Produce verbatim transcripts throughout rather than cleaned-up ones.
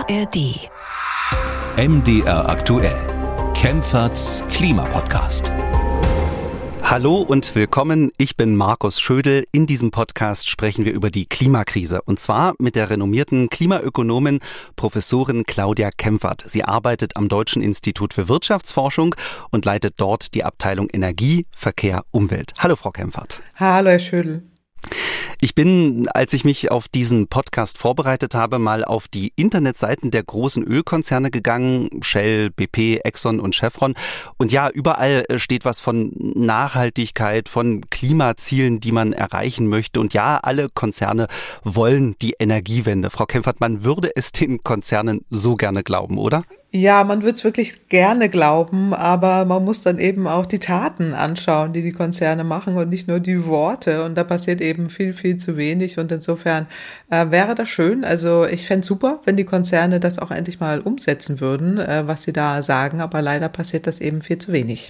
R D. M D R aktuell. Kempferts Klimapodcast. Hallo und willkommen, ich bin Markus Schödel. In diesem Podcast sprechen wir über die Klimakrise und zwar mit der renommierten Klimaökonomin Professorin Claudia Kempfert. Sie arbeitet am Deutschen Institut für Wirtschaftsforschung und leitet dort die Abteilung Energie, Verkehr, Umwelt. Hallo Frau Kempfert. Hallo Herr Schödel. Ich bin, als ich mich auf diesen Podcast vorbereitet habe, mal auf die Internetseiten der großen Ölkonzerne gegangen, Shell, B P, Exxon und Chevron. Und ja, überall steht was von Nachhaltigkeit, von Klimazielen, die man erreichen möchte. Und ja, alle Konzerne wollen die Energiewende. Frau Kempfert, man würde es den Konzernen so gerne glauben, oder? Ja, man würde es wirklich gerne glauben, aber man muss dann eben auch die Taten anschauen, die die Konzerne machen und nicht nur die Worte. Und da passiert eben viel, viel zu wenig. Und insofern äh, wäre das schön. Also ich fände es super, wenn die Konzerne das auch endlich mal umsetzen würden, äh, was sie da sagen. Aber leider passiert das eben viel zu wenig.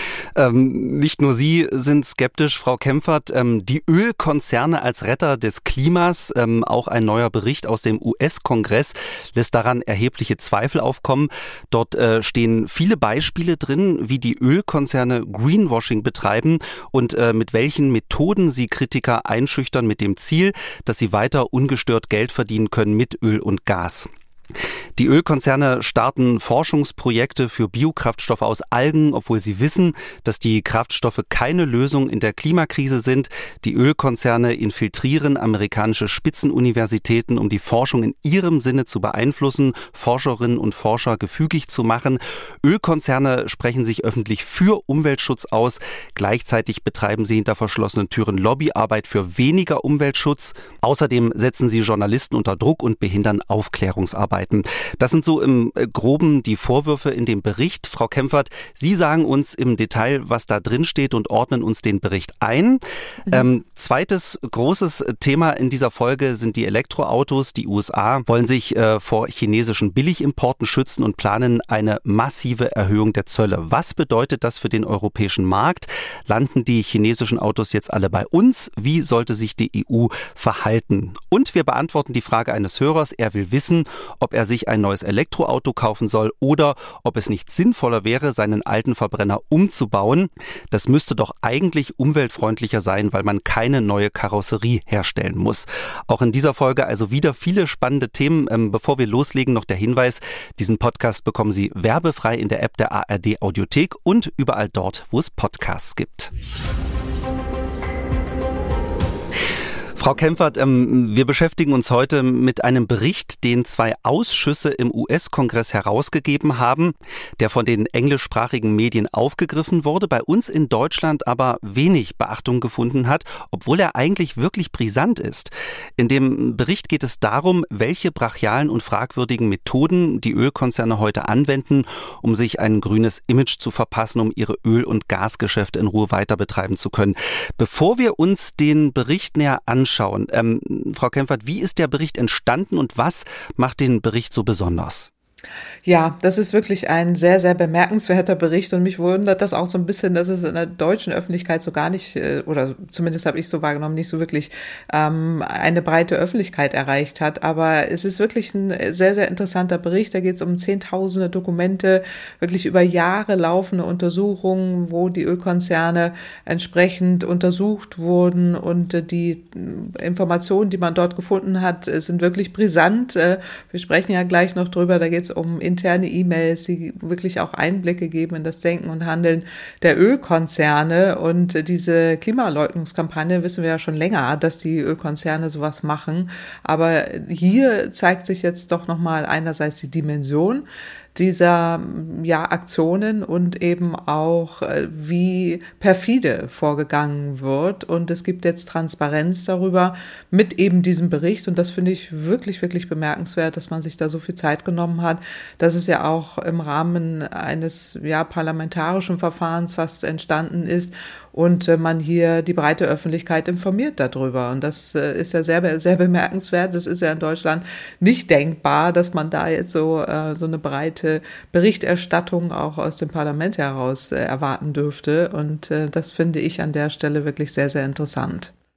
Ähm, nicht nur Sie sind skeptisch, Frau Kempfert. Ähm, die Ölkonzerne als Retter des Klimas, ähm, auch ein neuer Bericht aus dem U S-Kongress lässt daran erhebliche Zweifel aufkommen. Dort äh, stehen viele Beispiele drin, wie die Ölkonzerne Greenwashing betreiben und äh, mit welchen Methoden sie Kritiker einschüchtern mit dem Ziel, dass sie weiter ungestört Geld verdienen können mit Öl und Gas. Die Ölkonzerne starten Forschungsprojekte für Biokraftstoffe aus Algen, obwohl sie wissen, dass die Kraftstoffe keine Lösung in der Klimakrise sind. Die Ölkonzerne infiltrieren amerikanische Spitzenuniversitäten, um die Forschung in ihrem Sinne zu beeinflussen, Forscherinnen und Forscher gefügig zu machen. Ölkonzerne sprechen sich öffentlich für Umweltschutz aus. Gleichzeitig betreiben sie hinter verschlossenen Türen Lobbyarbeit für weniger Umweltschutz. Außerdem setzen sie Journalisten unter Druck und behindern Aufklärungsarbeit. Das sind so im Groben die Vorwürfe in dem Bericht. Frau Kempfert, Sie sagen uns im Detail, was da drin steht und ordnen uns den Bericht ein. Mhm. Ähm, zweites großes Thema in dieser Folge sind die Elektroautos. Die U S A wollen sich äh, vor chinesischen Billigimporten schützen und planen eine massive Erhöhung der Zölle. Was bedeutet das für den europäischen Markt? Landen die chinesischen Autos jetzt alle bei uns? Wie sollte sich die E U verhalten? Und wir beantworten die Frage eines Hörers. Er will wissen, ob er sich ein neues Elektroauto kaufen soll oder ob es nicht sinnvoller wäre, seinen alten Verbrenner umzubauen. Das müsste doch eigentlich umweltfreundlicher sein, weil man keine neue Karosserie herstellen muss. Auch in dieser Folge also wieder viele spannende Themen. Ähm, bevor wir loslegen, noch der Hinweis, diesen Podcast bekommen Sie werbefrei in der App der A R D Audiothek und überall dort, wo es Podcasts gibt. Frau Kempfert, ähm, wir beschäftigen uns heute mit einem Bericht, den zwei Ausschüsse im U S-Kongress herausgegeben haben, der von den englischsprachigen Medien aufgegriffen wurde, bei uns in Deutschland aber wenig Beachtung gefunden hat, obwohl er eigentlich wirklich brisant ist. In dem Bericht geht es darum, welche brachialen und fragwürdigen Methoden die Ölkonzerne heute anwenden, um sich ein grünes Image zu verpassen, um ihre Öl- und Gasgeschäfte in Ruhe weiter betreiben zu können. Bevor wir uns den Bericht näher anschauen, Schauen. Ähm, Frau Kempfert, wie ist der Bericht entstanden und was macht den Bericht so besonders? Ja, das ist wirklich ein sehr, sehr bemerkenswerter Bericht und mich wundert das auch so ein bisschen, dass es in der deutschen Öffentlichkeit so gar nicht, oder zumindest habe ich so wahrgenommen, nicht so wirklich ähm, eine breite Öffentlichkeit erreicht hat. Aber es ist wirklich ein sehr, sehr interessanter Bericht. Da geht es um zehntausende Dokumente, wirklich über Jahre laufende Untersuchungen, wo die Ölkonzerne entsprechend untersucht wurden und die Informationen, die man dort gefunden hat, sind wirklich brisant. Wir sprechen ja gleich noch drüber, da geht es um interne E-Mails, die wirklich auch Einblicke geben in das Denken und Handeln der Ölkonzerne. Und diese Klimaleugnungskampagne wissen wir ja schon länger, dass die Ölkonzerne sowas machen. Aber hier zeigt sich jetzt doch nochmal einerseits die Dimension dieser ja, Aktionen und eben auch, wie perfide vorgegangen wird. Und es gibt jetzt Transparenz darüber mit eben diesem Bericht. Und das finde ich wirklich, wirklich bemerkenswert, dass man sich da so viel Zeit genommen hat, dass es ja auch im Rahmen eines ja, parlamentarischen Verfahrens fast entstanden ist und man hier die breite Öffentlichkeit informiert darüber. Und das ist ja sehr, sehr bemerkenswert. Das ist ja in Deutschland nicht denkbar, dass man da jetzt so, so eine breite Berichterstattung auch aus dem Parlament heraus erwarten dürfte. Und das finde ich an der Stelle wirklich sehr, sehr interessant.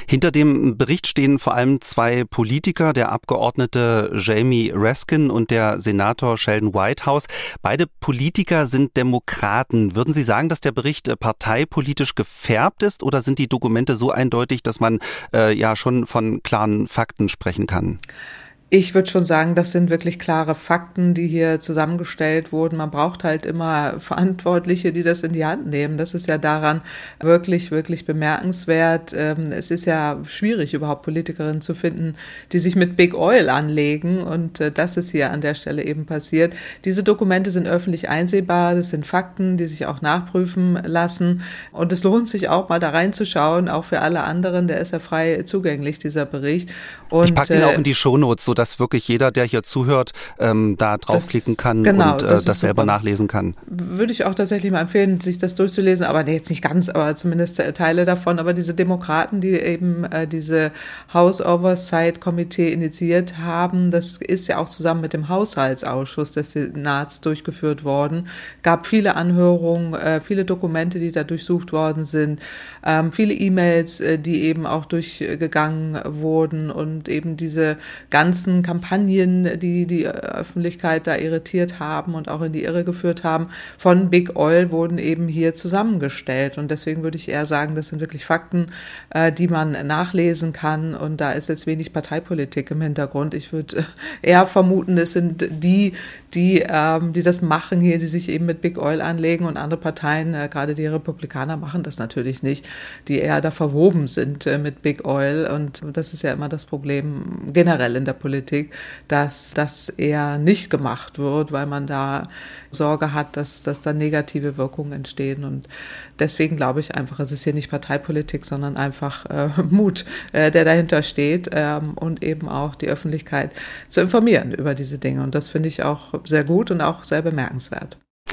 Hinter dem Bericht stehen vor allem zwei Politiker, der Abgeordnete Jamie Raskin und der Senator Sheldon Whitehouse. Beide Politiker sind Demokraten. Würden Sie sagen, dass der Bericht parteipolitisch gefärbt ist, oder sind die Dokumente so eindeutig, dass man äh, ja schon von klaren Fakten sprechen kann? Ich würde schon sagen, das sind wirklich klare Fakten, die hier zusammengestellt wurden. Man braucht halt immer Verantwortliche, die das in die Hand nehmen. Das ist ja daran wirklich, wirklich bemerkenswert. Es ist ja schwierig, überhaupt Politikerinnen zu finden, die sich mit Big Oil anlegen. Und das ist hier an der Stelle eben passiert. Diese Dokumente sind öffentlich einsehbar. Das sind Fakten, die sich auch nachprüfen lassen. Und es lohnt sich auch mal da reinzuschauen, auch für alle anderen. Der ist ja frei zugänglich, dieser Bericht. Und ich packe den auch in die Shownotes, so dass wirklich jeder, der hier zuhört, ähm, da draufklicken kann genau, und äh, das, das selber super. nachlesen kann. Würde ich auch tatsächlich mal empfehlen, sich das durchzulesen, aber nee, jetzt nicht ganz, aber zumindest Teile davon. Aber diese Demokraten, die eben äh, diese House Oversight Komitee initiiert haben, das ist ja auch zusammen mit dem Haushaltsausschuss des Senats durchgeführt worden. Gab viele Anhörungen, äh, viele Dokumente, die da durchsucht worden sind, ähm, viele E-Mails, äh, die eben auch durchgegangen wurden, und eben diese ganzen Kampagnen, die die Öffentlichkeit da irritiert haben und auch in die Irre geführt haben, von Big Oil wurden eben hier zusammengestellt. Und deswegen würde ich eher sagen, das sind wirklich Fakten, die man nachlesen kann. Und da ist jetzt wenig Parteipolitik im Hintergrund. Ich würde eher vermuten, es sind die, die, die das machen hier, die sich eben mit Big Oil anlegen, und andere Parteien, gerade die Republikaner, machen das natürlich nicht, die eher da verwoben sind mit Big Oil. Und das ist ja immer das Problem generell in der Politik, dass das eher nicht gemacht wird, weil man da Sorge hat, dass, dass da negative Wirkungen entstehen. Und deswegen glaube ich einfach, es ist hier nicht Parteipolitik, sondern einfach äh, Mut, äh, der dahinter steht, ähm, und eben auch die Öffentlichkeit zu informieren über diese Dinge. Und das finde ich auch sehr gut und auch sehr bemerkenswert.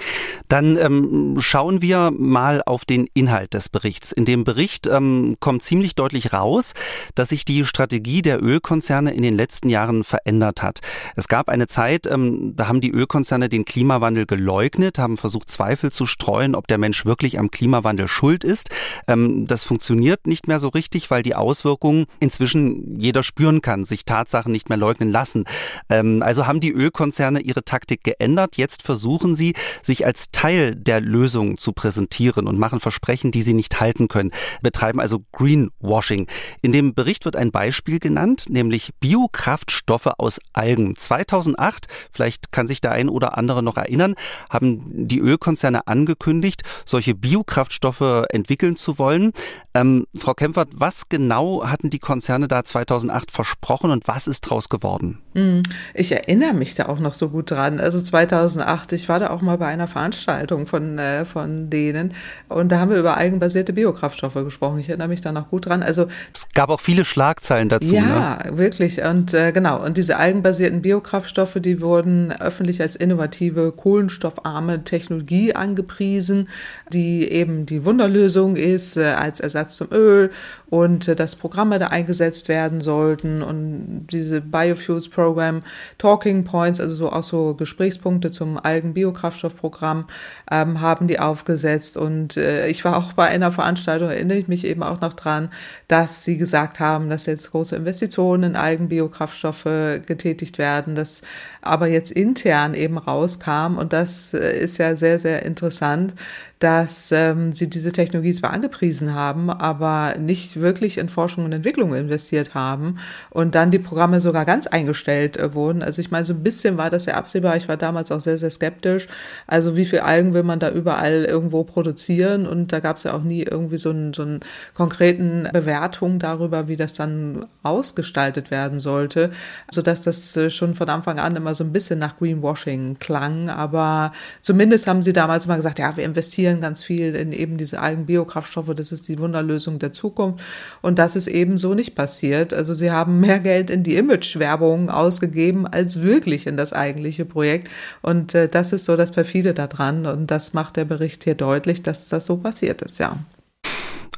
Dann ähm, schauen wir mal auf den Inhalt des Berichts. In dem Bericht ähm, kommt ziemlich deutlich raus, dass sich die Strategie der Ölkonzerne in den letzten Jahren verändert hat. Es gab eine Zeit, ähm, da haben die Ölkonzerne den Klimawandel geleugnet, haben versucht, Zweifel zu streuen, ob der Mensch wirklich am Klimawandel schuld ist. Ähm, das funktioniert nicht mehr so richtig, weil die Auswirkungen inzwischen jeder spüren kann, sich Tatsachen nicht mehr leugnen lassen. Ähm, also haben die Ölkonzerne ihre Taktik geändert. Jetzt versuchen sie, sich als Teil der Lösung zu präsentieren und machen Versprechen, die sie nicht halten können, betreiben also Greenwashing. In dem Bericht wird ein Beispiel genannt, nämlich Biokraftstoffe aus Algen. zweitausendacht, vielleicht kann sich der ein oder andere noch erinnern, haben die Ölkonzerne angekündigt, solche Biokraftstoffe entwickeln zu wollen. Ähm, Frau Kempfert, was genau hatten die Konzerne da zweitausendacht versprochen und was ist draus geworden? Ich erinnere mich da auch noch so gut dran. Also zweitausendacht, ich war da auch mal bei einer Veranstaltung von, äh, von denen, und da haben wir über algenbasierte Biokraftstoffe gesprochen. Ich erinnere mich da noch gut dran. Also es gab auch viele Schlagzeilen dazu. Ja, ne? wirklich. Und äh, genau. Und diese algenbasierten Biokraftstoffe, die wurden öffentlich als innovative, kohlenstoffarme Technologie angepriesen, die eben die Wunderlösung ist, äh, als Ersatz zum Öl, und äh, dass Programme da eingesetzt werden sollten, und diese Biofuels Program, Talking Points, also so auch so Gesprächspunkte zum Algen-Biokraftstoffprogramm, ähm, haben die aufgesetzt. Und äh, ich war auch bei einer Veranstaltung, erinnere ich mich eben auch noch dran, dass sie gesagt haben, dass jetzt große Investitionen in Algenbiokraftstoffe getätigt werden, dass aber jetzt intern eben rauskam, und das äh, ist ja sehr, sehr interessant, dass ähm, sie diese Technologie zwar angepriesen haben, aber nicht wirklich in Forschung und Entwicklung investiert haben und dann die Programme sogar ganz eingestellt äh, wurden. Also ich meine, so ein bisschen war das ja absehbar. Ich war damals auch sehr, sehr skeptisch. Also wie viel Algen will man da überall irgendwo produzieren? Und da gab es ja auch nie irgendwie so einen, so einen konkreten Bewertung darüber, wie das dann ausgestaltet werden sollte, sodass das äh, schon von Anfang an immer so ein bisschen nach Greenwashing klang. Aber zumindest haben sie damals mal gesagt, ja, wir investieren ganz viel in eben diese Algenbiokraftstoffe, das ist die Wunderlösung der Zukunft, und das ist eben so nicht passiert. Also sie haben mehr Geld in die Imagewerbung ausgegeben, als wirklich in das eigentliche Projekt, und äh, das ist so das Perfide daran, und das macht der Bericht hier deutlich, dass das so passiert ist, ja.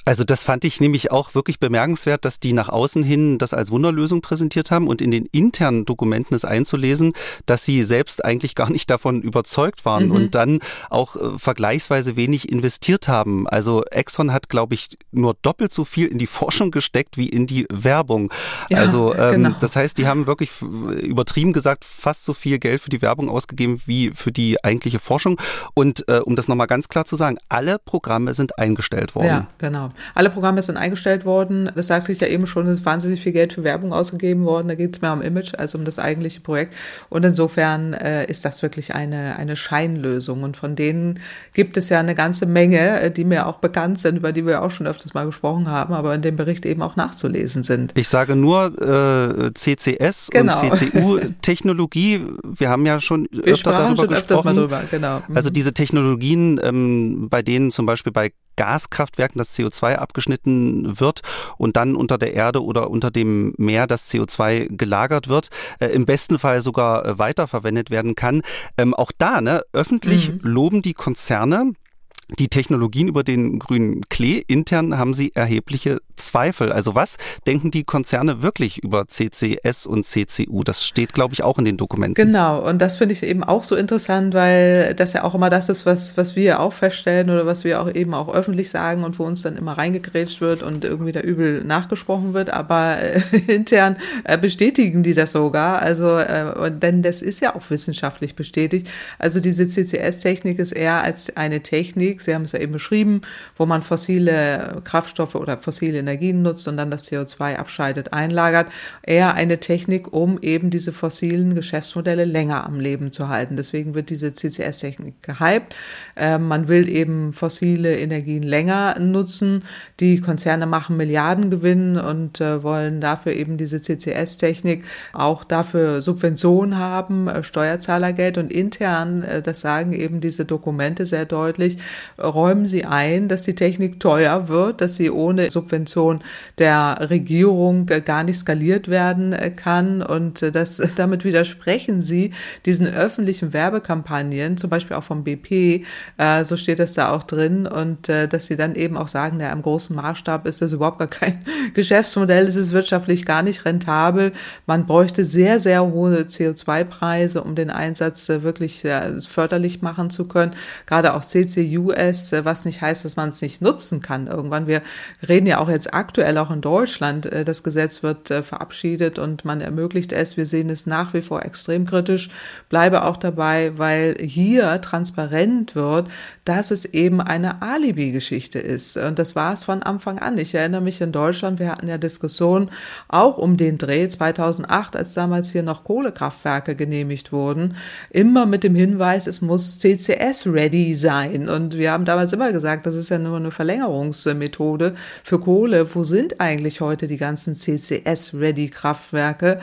Also das fand ich nämlich auch wirklich bemerkenswert, dass die nach außen hin das als Wunderlösung präsentiert haben und in den internen Dokumenten ist einzulesen, dass sie selbst eigentlich gar nicht davon überzeugt waren mhm. und dann auch äh, vergleichsweise wenig investiert haben. Also Exxon hat, glaube ich, nur doppelt so viel in die Forschung gesteckt wie in die Werbung. Ja, also ähm, genau. Das heißt, die haben wirklich übertrieben gesagt fast so viel Geld für die Werbung ausgegeben wie für die eigentliche Forschung. Und äh, um das nochmal ganz klar zu sagen, alle Programme sind eingestellt worden. Ja, genau. Alle Programme sind eingestellt worden. Das sagte ich ja eben schon, es ist wahnsinnig viel Geld für Werbung ausgegeben worden. Da geht es mehr um Image als um das eigentliche Projekt. Und insofern äh, ist das wirklich eine, eine Scheinlösung. Und von denen gibt es ja eine ganze Menge, die mir auch bekannt sind, über die wir auch schon öfters mal gesprochen haben, aber in dem Bericht eben auch nachzulesen sind. Ich sage nur äh, C C S genau. und C C U-Technologie. Wir haben ja schon wir öfter darüber schon gesprochen. Öfters mal drüber, genau. Mhm. Also diese Technologien, ähm, bei denen zum Beispiel bei Gaskraftwerken das C O zwei abgeschnitten wird und dann unter der Erde oder unter dem Meer das C O zwei gelagert wird, äh, im besten Fall sogar äh, weiterverwendet werden kann. Ähm, auch da, ne, öffentlich mhm. loben die Konzerne die Technologien über den grünen Klee. Intern haben sie erhebliche Zweifel. Also was denken die Konzerne wirklich über C C S und C C U? Das steht, glaube ich, auch in den Dokumenten. Genau. Und das finde ich eben auch so interessant, weil das ja auch immer das ist, was, was wir auch feststellen oder was wir auch eben auch öffentlich sagen und wo uns dann immer reingegrätscht wird und irgendwie da übel nachgesprochen wird. Aber äh, intern äh, bestätigen die das sogar. Also, äh, denn das ist ja auch wissenschaftlich bestätigt. Also diese C C S-Technik ist eher als eine Technik, Sie haben es ja eben beschrieben, wo man fossile Kraftstoffe oder fossile Energien nutzt und dann das C O zwei abscheidet, einlagert. Eher eine Technik, um eben diese fossilen Geschäftsmodelle länger am Leben zu halten. Deswegen wird diese C C S-Technik gehypt. Äh, man will eben fossile Energien länger nutzen. Die Konzerne machen Milliardengewinn und äh, wollen dafür eben diese C C S-Technik auch dafür Subventionen haben, äh, Steuerzahlergeld und intern, äh, das sagen eben diese Dokumente sehr deutlich, räumen sie ein, dass die Technik teuer wird, dass sie ohne Subvention der Regierung gar nicht skaliert werden kann und das, damit widersprechen sie diesen öffentlichen Werbekampagnen, zum Beispiel auch vom B P, äh, so steht das da auch drin und äh, dass sie dann eben auch sagen, ja, im großen Maßstab ist das überhaupt gar kein Geschäftsmodell, es ist wirtschaftlich gar nicht rentabel, man bräuchte sehr, sehr hohe C O zwei Preise, um den Einsatz äh, wirklich sehr förderlich machen zu können, gerade auch C C U S, was nicht heißt, dass man es nicht nutzen kann irgendwann. Wir reden ja auch jetzt aktuell auch in Deutschland, das Gesetz wird verabschiedet und man ermöglicht es. Wir sehen es nach wie vor extrem kritisch, bleibe auch dabei, weil hier transparent wird, dass es eben eine Alibi-Geschichte ist. Und das war es von Anfang an. Ich erinnere mich in Deutschland, wir hatten ja Diskussionen auch um den Dreh zweitausendacht, als damals hier noch Kohlekraftwerke genehmigt wurden, immer mit dem Hinweis, es muss C C S-ready sein. Und wir haben damals immer gesagt, das ist ja nur eine Verlängerungsmethode für Kohle. Wo sind eigentlich heute die ganzen C C S-ready-Kraftwerke?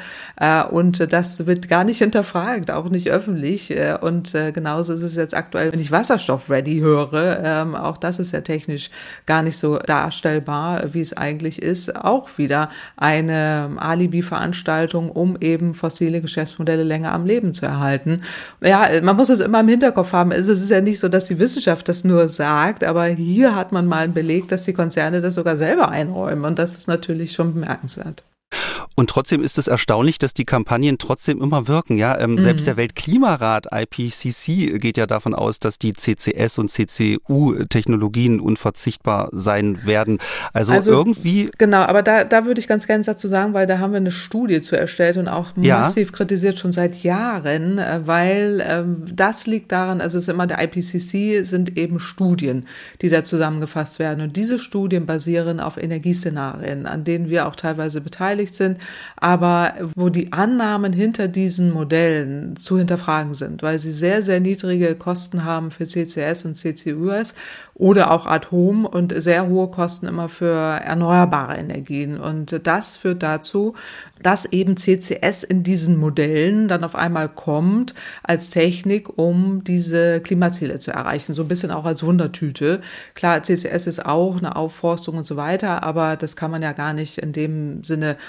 Und das wird gar nicht hinterfragt, auch nicht öffentlich. Und genauso ist es jetzt aktuell, wenn ich Wasserstoff-ready höre. Auch das ist ja technisch gar nicht so darstellbar, wie es eigentlich ist. Auch wieder eine Alibi-Veranstaltung, um eben fossile Geschäftsmodelle länger am Leben zu erhalten. Ja, man muss es immer im Hinterkopf haben. Es ist ja nicht so, dass die Wissenschaft das nur sagt, aber hier hat man mal einen Beleg, dass die Konzerne das sogar selber einräumen und das ist natürlich schon bemerkenswert. Und trotzdem ist es erstaunlich, dass die Kampagnen trotzdem immer wirken. Ja, ähm, mhm. Selbst der Weltklimarat I P C C geht ja davon aus, dass die C C S und C C U-Technologien unverzichtbar sein werden. Also, also irgendwie... Genau, aber da, da würde ich ganz gerne dazu sagen, weil da haben wir eine Studie zu erstellt und auch massiv ja. kritisiert schon seit Jahren, weil ähm, das liegt daran, also es ist immer der I P C C, sind eben Studien, die da zusammengefasst werden. Und diese Studien basieren auf Energieszenarien, an denen wir auch teilweise beteiligt sind, aber wo die Annahmen hinter diesen Modellen zu hinterfragen sind, weil sie sehr, sehr niedrige Kosten haben für C C S und C C U S oder auch Atom und sehr hohe Kosten immer für erneuerbare Energien. Und das führt dazu, dass eben C C S in diesen Modellen dann auf einmal kommt als Technik, um diese Klimaziele zu erreichen. So ein bisschen auch als Wundertüte. Klar, C C S ist auch eine Aufforstung und so weiter, aber das kann man ja gar nicht in dem Sinne hoch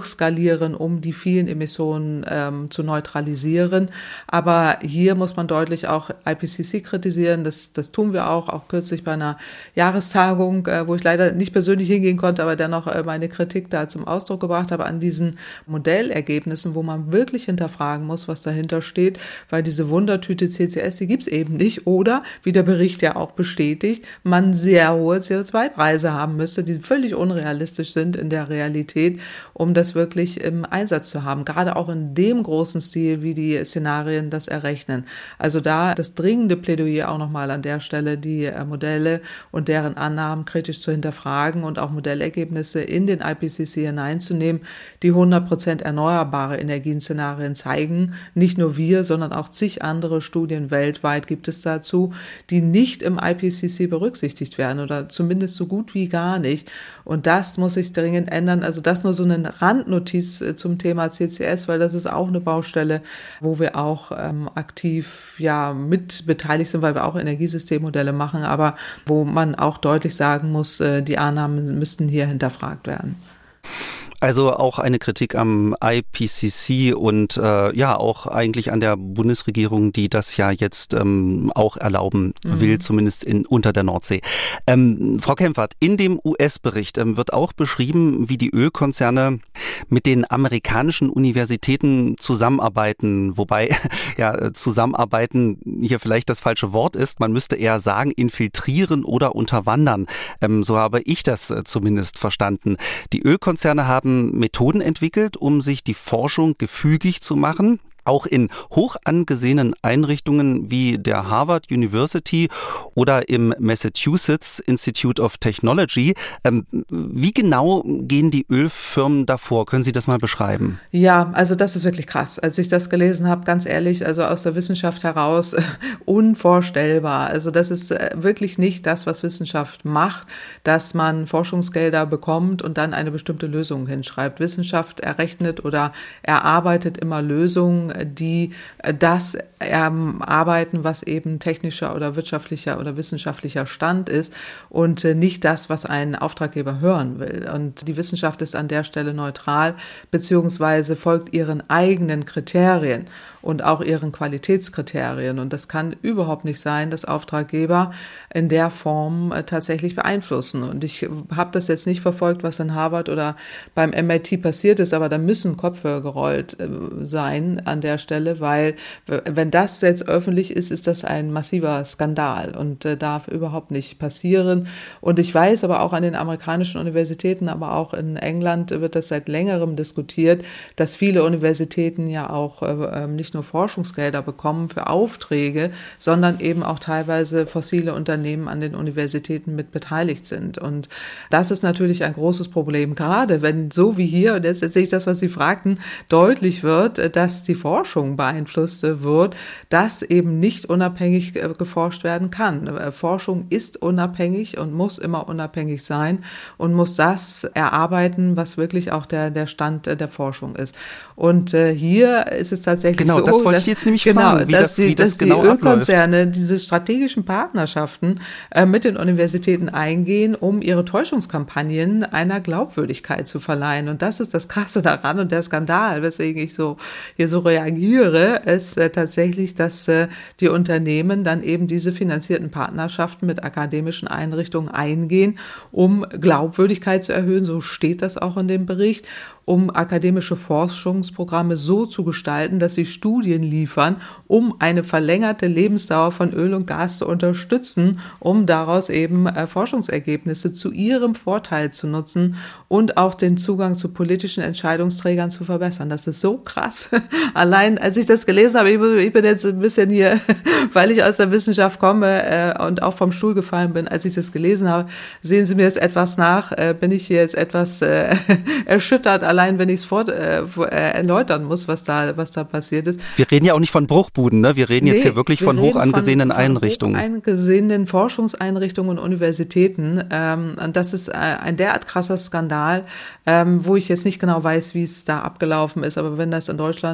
hochskalieren, um die vielen Emissionen ähm, zu neutralisieren. Aber hier muss man deutlich auch I P C C kritisieren. Das, das tun wir auch, auch kürzlich bei einer Jahrestagung, äh, wo ich leider nicht persönlich hingehen konnte, aber dennoch äh, meine Kritik da zum Ausdruck gebracht habe an diesen Modellergebnissen, wo man wirklich hinterfragen muss, was dahinter steht, weil diese Wundertüte C C S, die gibt es eben nicht. Oder, wie der Bericht ja auch bestätigt, man sehr hohe C O zwei Preise haben müsste, die völlig unrealistisch sind in der Realität, um das wirklich im Einsatz zu haben. Gerade auch in dem großen Stil, wie die Szenarien das errechnen. Also da das dringende Plädoyer auch nochmal an der Stelle, die Modelle und deren Annahmen kritisch zu hinterfragen und auch Modellergebnisse in den I P C C hineinzunehmen, die hundert Prozent erneuerbare Energien-Szenarien zeigen. Nicht nur wir, sondern auch zig andere Studien weltweit gibt es dazu, die nicht im I P C C berücksichtigt werden oder zumindest so gut wie gar nicht. Und das muss sich dringend ändern. Also das nur so eine Randnotiz zum Thema C C S, weil das ist auch eine Baustelle, wo wir auch ähm, aktiv ja mit beteiligt sind, weil wir auch Energiesystemmodelle machen, aber wo man auch deutlich sagen muss, äh, die Annahmen müssten hier hinterfragt werden. Also auch eine Kritik am I P C C und äh, ja auch eigentlich an der Bundesregierung, die das ja jetzt ähm, auch erlauben will, mhm. zumindest in, unter der Nordsee. Ähm, Frau Kempfert, in dem U S-Bericht ähm, wird auch beschrieben, wie die Ölkonzerne mit den amerikanischen Universitäten zusammenarbeiten, wobei ja zusammenarbeiten hier vielleicht das falsche Wort ist. Man müsste eher sagen, infiltrieren oder unterwandern. Ähm, so habe ich das äh, zumindest verstanden. Die Ölkonzerne haben Methoden entwickelt, um sich die Forschung gefügig zu machen. Auch in hoch angesehenen Einrichtungen wie der Harvard University oder im Massachusetts Institute of Technology. Ähm, wie genau gehen die Ölfirmen davor? Können Sie das mal beschreiben? Ja, also das ist wirklich krass. Als ich das gelesen habe, ganz ehrlich, also aus der Wissenschaft heraus unvorstellbar. Also das ist wirklich nicht das, was Wissenschaft macht, dass man Forschungsgelder bekommt und dann eine bestimmte Lösung hinschreibt. Wissenschaft errechnet oder erarbeitet immer Lösungen, die das erarbeiten, was eben technischer oder wirtschaftlicher oder wissenschaftlicher Stand ist und nicht das, was ein Auftraggeber hören will. Und die Wissenschaft ist an der Stelle neutral, beziehungsweise folgt ihren eigenen Kriterien und auch ihren Qualitätskriterien. Und das kann überhaupt nicht sein, dass Auftraggeber in der Form tatsächlich beeinflussen. Und ich habe das jetzt nicht verfolgt, was in Harvard oder beim M I T passiert ist, aber da müssen Köpfe gerollt sein an der Stelle, weil wenn das jetzt öffentlich ist, ist das ein massiver Skandal und äh, darf überhaupt nicht passieren. Und ich weiß aber auch an den amerikanischen Universitäten, aber auch in England wird das seit längerem diskutiert, dass viele Universitäten ja auch äh, nicht nur Forschungsgelder bekommen für Aufträge, sondern eben auch teilweise fossile Unternehmen an den Universitäten mit beteiligt sind. Und das ist natürlich ein großes Problem, gerade wenn so wie hier, und jetzt sehe ich das, was Sie fragten, deutlich wird, dass die Forschung beeinflusst wird, dass eben nicht unabhängig geforscht werden kann. Forschung ist unabhängig und muss immer unabhängig sein und muss das erarbeiten, was wirklich auch der, der Stand der Forschung ist. Und äh, hier ist es tatsächlich genau, so, das wollte dass, ich jetzt nämlich genau, fragen, wie dass, das, die, wie das dass genau die Ölkonzerne abläuft. diese strategischen Partnerschaften äh, mit den Universitäten eingehen, um ihre Täuschungskampagnen einer Glaubwürdigkeit zu verleihen. Und das ist das Krasse daran und der Skandal, weswegen ich so hier so reagiere, ist äh, tatsächlich, dass äh, die Unternehmen dann eben diese finanzierten Partnerschaften mit akademischen Einrichtungen eingehen, um Glaubwürdigkeit zu erhöhen. So steht das auch in dem Bericht, um akademische Forschungsprogramme so zu gestalten, dass sie Studien liefern, um eine verlängerte Lebensdauer von Öl und Gas zu unterstützen, um daraus eben äh, Forschungsergebnisse zu ihrem Vorteil zu nutzen und auch den Zugang zu politischen Entscheidungsträgern zu verbessern. Das ist so krass. Allein, als ich das gelesen habe, ich bin jetzt ein bisschen hier, weil ich aus der Wissenschaft komme äh, und auch vom Stuhl gefallen bin, als ich das gelesen habe, sehen Sie mir jetzt etwas nach, äh, bin ich hier jetzt etwas äh, erschüttert, allein wenn ich es fort, äh, erläutern muss, was da, was da passiert ist. Wir reden ja auch nicht von Bruchbuden, ne? Wir reden nee, jetzt hier wirklich von hoch angesehenen von, von Einrichtungen. Hoch angesehenen Forschungseinrichtungen und Universitäten. Ähm, und das ist äh, ein derart krasser Skandal, ähm, wo ich jetzt nicht genau weiß, wie es da abgelaufen ist. Aber wenn das in Deutschland passiert,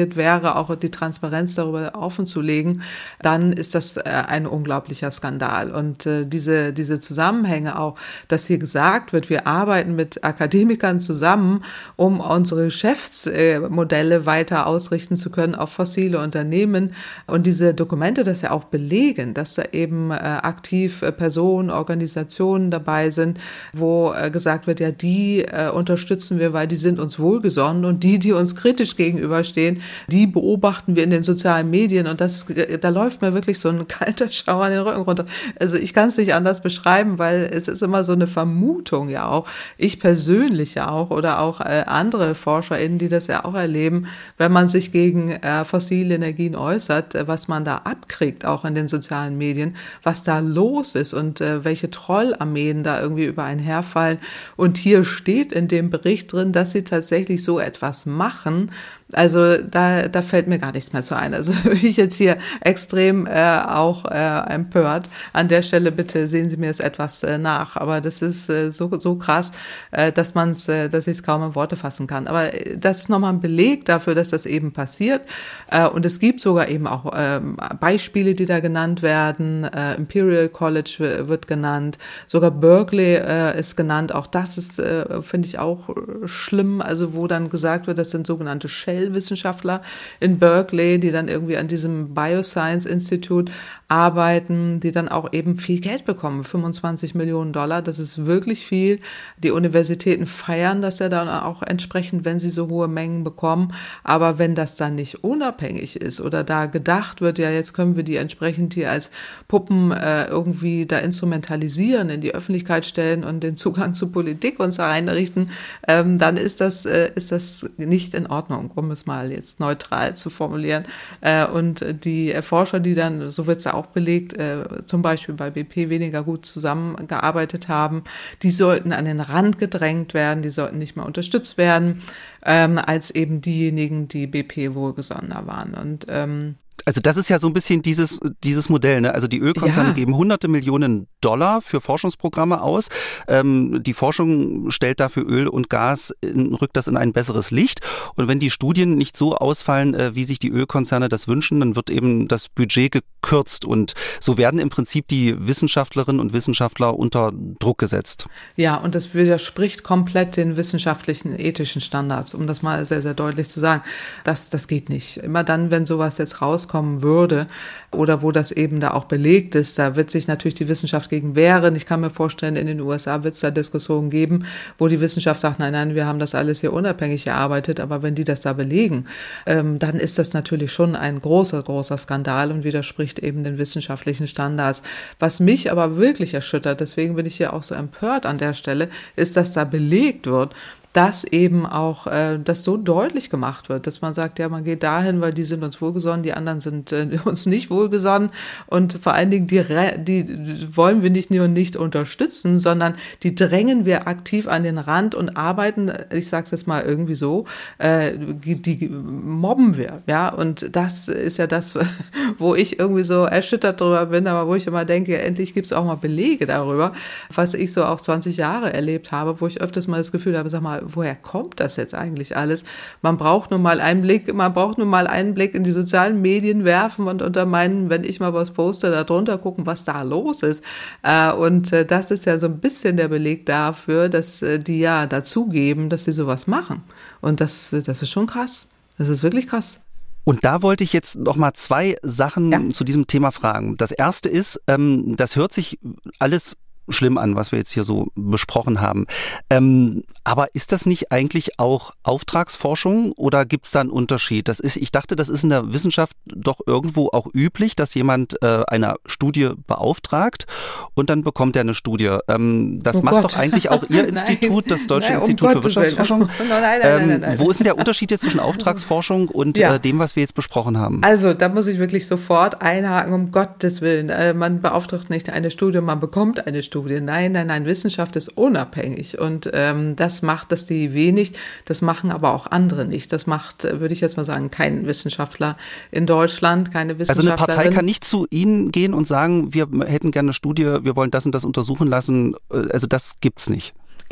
interessiert wäre, auch die Transparenz darüber offen zu legen, dann ist das ein unglaublicher Skandal. Und äh, diese, diese Zusammenhänge auch, dass hier gesagt wird, wir arbeiten mit Akademikern zusammen, um unsere Geschäftsmodelle weiter ausrichten zu können auf fossile Unternehmen. Und diese Dokumente das ja auch belegen, dass da eben äh, aktiv äh, Personen, Organisationen dabei sind, wo äh, gesagt wird, ja, die äh, unterstützen wir, weil die sind uns wohlgesonnen, und die, die uns kritisch gegenüberstehen, die beobachten wir in den sozialen Medien, und das, da läuft mir wirklich so ein kalter Schauer an den Rücken runter. Also ich kann es nicht anders beschreiben, weil es ist immer so eine Vermutung ja auch, ich persönlich ja auch oder auch äh, andere ForscherInnen, die das ja auch erleben, wenn man sich gegen äh, fossile Energien äußert, äh, was man da abkriegt, auch in den sozialen Medien, was da los ist und äh, welche Trollarmeen da irgendwie über einen herfallen. Und hier steht in dem Bericht drin, dass sie tatsächlich so etwas machen. Also da, da fällt mir gar nichts mehr zu ein. Also bin ich jetzt hier extrem äh, auch äh, empört. An der Stelle bitte sehen Sie mir es etwas äh, nach. Aber das ist äh, so, so krass, äh, dass man es, äh, dass ich es kaum in Worte fassen kann. Aber das ist nochmal ein Beleg dafür, dass das eben passiert. Äh, und es gibt sogar eben auch äh, Beispiele, die da genannt werden. Äh, Imperial College wird genannt. Sogar Berkeley äh, ist genannt. Auch das ist, äh, finde ich, auch schlimm. Also wo dann gesagt wird, das sind sogenannte Shell-Wissenschaftler in Berkeley, die dann irgendwie an diesem Bioscience Institute arbeiten, die dann auch eben viel Geld bekommen, fünfundzwanzig Millionen Dollar, das ist wirklich viel. Die Universitäten feiern das ja dann auch entsprechend, wenn sie so hohe Mengen bekommen, aber wenn das dann nicht unabhängig ist oder da gedacht wird, ja, jetzt können wir die entsprechend hier als Puppen äh, irgendwie da instrumentalisieren, in die Öffentlichkeit stellen und den Zugang zu Politik uns da einrichten, ähm, dann ist das, äh, ist das nicht in Ordnung, um es mal jetzt neutral zu formulieren. Äh, und die Forscher, die dann, so wird es ja auch belegt, äh, zum Beispiel bei B P weniger gut zusammengearbeitet haben, die sollten an den Rand gedrängt werden, die sollten nicht mehr unterstützt werden, ähm, als eben diejenigen, die B P wohlgesonnener waren. Und ähm, Also das ist ja so ein bisschen dieses, dieses Modell, ne? Also die Ölkonzerne ja. geben hunderte Millionen Dollar für Forschungsprogramme aus. Ähm, die Forschung stellt dafür Öl und Gas, in, rückt das in ein besseres Licht. Und wenn die Studien nicht so ausfallen, äh, wie sich die Ölkonzerne das wünschen, dann wird eben das Budget gekürzt. Und so werden im Prinzip die Wissenschaftlerinnen und Wissenschaftler unter Druck gesetzt. Ja, und das widerspricht komplett den wissenschaftlichen, ethischen Standards, um das mal sehr, sehr deutlich zu sagen. Das, das geht nicht. Immer dann, wenn sowas jetzt rauskommen würde oder wo das eben da auch belegt ist, da wird sich natürlich die Wissenschaft gegen wehren. Ich kann mir vorstellen, in den U S A wird es da Diskussionen geben, wo die Wissenschaft sagt, nein, nein, wir haben das alles hier unabhängig erarbeitet, aber wenn die das da belegen, ähm, dann ist das natürlich schon ein großer, großer Skandal und widerspricht eben den wissenschaftlichen Standards. Was mich aber wirklich erschüttert, deswegen bin ich hier auch so empört an der Stelle, ist, dass da belegt wird, dass eben auch äh, das so deutlich gemacht wird, dass man sagt, ja, man geht dahin, weil die sind uns wohlgesonnen, die anderen sind äh, uns nicht wohlgesonnen und vor allen Dingen die, die wollen wir nicht nur nicht unterstützen, sondern die drängen wir aktiv an den Rand und arbeiten, ich sage es jetzt mal irgendwie so, äh, die, die mobben wir, ja, und das ist ja das, wo ich irgendwie so erschüttert drüber bin, aber wo ich immer denke, endlich gibt es auch mal Belege darüber, was ich so auch zwanzig Jahre erlebt habe, wo ich öfters mal das Gefühl habe, sag mal, woher kommt das jetzt eigentlich alles? Man braucht nur mal einen Blick, man braucht nur mal einen Blick in die sozialen Medien werfen und unter meinen, wenn ich mal was poste, da drunter gucken, was da los ist. Und das ist ja so ein bisschen der Beleg dafür, dass die ja dazugeben, dass sie sowas machen. Und das, das ist schon krass. Das ist wirklich krass. Und da wollte ich jetzt noch mal zwei Sachen ja. zu diesem Thema fragen. Das erste ist, ähm, das hört sich alles schlimm an, was wir jetzt hier so besprochen haben. Ähm, aber ist das nicht eigentlich auch Auftragsforschung oder gibt es da einen Unterschied? Das ist, ich dachte, das ist in der Wissenschaft doch irgendwo auch üblich, dass jemand äh, eine Studie beauftragt und dann bekommt er eine Studie. Ähm, das oh macht Gott. Doch eigentlich auch Ihr Institut, das Deutsche nein, Institut um für Wirtschaftsforschung. Nein, nein, nein, ähm, nein, nein. Wo ist denn der Unterschied jetzt zwischen Auftragsforschung und ja. äh, dem, was wir jetzt besprochen haben? Also da muss ich wirklich sofort einhaken, um Gottes Willen. Äh, man beauftragt nicht eine Studie, man bekommt eine Studie. Studie. Nein, nein, nein, Wissenschaft ist unabhängig und ähm, das macht das D I W nicht, das machen aber auch andere nicht. Das macht, würde ich jetzt mal sagen, kein Wissenschaftler in Deutschland, keine Wissenschaftlerin. Also eine Partei kann nicht zu Ihnen gehen und sagen, wir hätten gerne eine Studie, wir wollen das und das untersuchen lassen, also das gibt's nicht.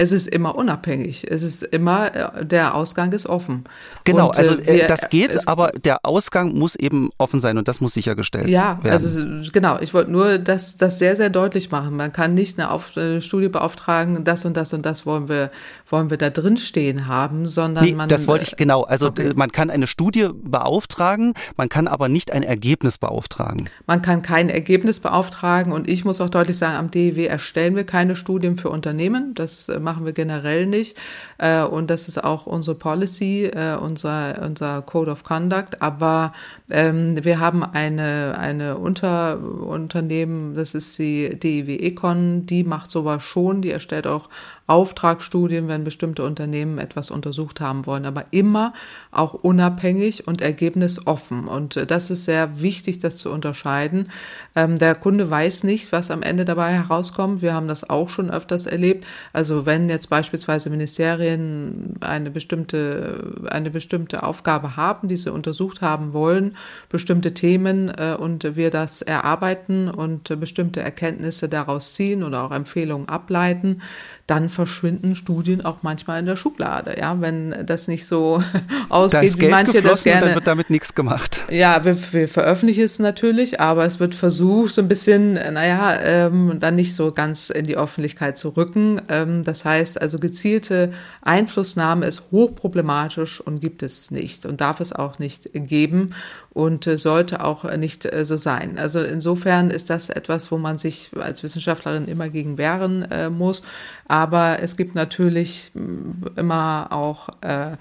Es ist immer unabhängig. Es ist immer, der Ausgang ist offen. Genau, und, also wir, das geht, es, aber der Ausgang muss eben offen sein und das muss sichergestellt ja, werden. Ja, also genau. Ich wollte nur das, das sehr, sehr deutlich machen. Man kann nicht eine, Auf, eine Studie beauftragen, das und das und das wollen wir, wollen wir da drin stehen haben, sondern nee, man... das wollte ich, genau. Also okay. Man kann eine Studie beauftragen, man kann aber nicht ein Ergebnis beauftragen. Man kann kein Ergebnis beauftragen und ich muss auch deutlich sagen, am D I W erstellen wir keine Studien für Unternehmen. Das machen wir generell nicht. Und das ist auch unsere Policy, unser, unser Code of Conduct. Aber ähm, wir haben eine, eine Unterunternehmen, das ist die D I W Econ, die macht sowas schon, die erstellt auch Auftragsstudien, wenn bestimmte Unternehmen etwas untersucht haben wollen, aber immer auch unabhängig und ergebnisoffen. Und das ist sehr wichtig, das zu unterscheiden. Ähm, der Kunde weiß nicht, was am Ende dabei herauskommt. Wir haben das auch schon öfters erlebt. Also wenn jetzt beispielsweise Ministerien eine bestimmte, eine bestimmte Aufgabe haben, die sie untersucht haben wollen, bestimmte Themen äh, und wir das erarbeiten und äh, bestimmte Erkenntnisse daraus ziehen oder auch Empfehlungen ableiten, dann verschwinden Studien auch manchmal in der Schublade, ja, wenn das nicht so ausgeht, wie manche das gerne. Und dann wird damit nichts gemacht. Ja, wir, wir veröffentlichen es natürlich, aber es wird versucht, so ein bisschen, naja, ähm, dann nicht so ganz in die Öffentlichkeit zu rücken. Ähm, das heißt, also gezielte Einflussnahme ist hochproblematisch und gibt es nicht und darf es auch nicht geben und äh, sollte auch nicht äh, so sein. Also insofern ist das etwas, wo man sich als Wissenschaftlerin immer gegen wehren äh, muss. Aber es gibt natürlich immer auch äh,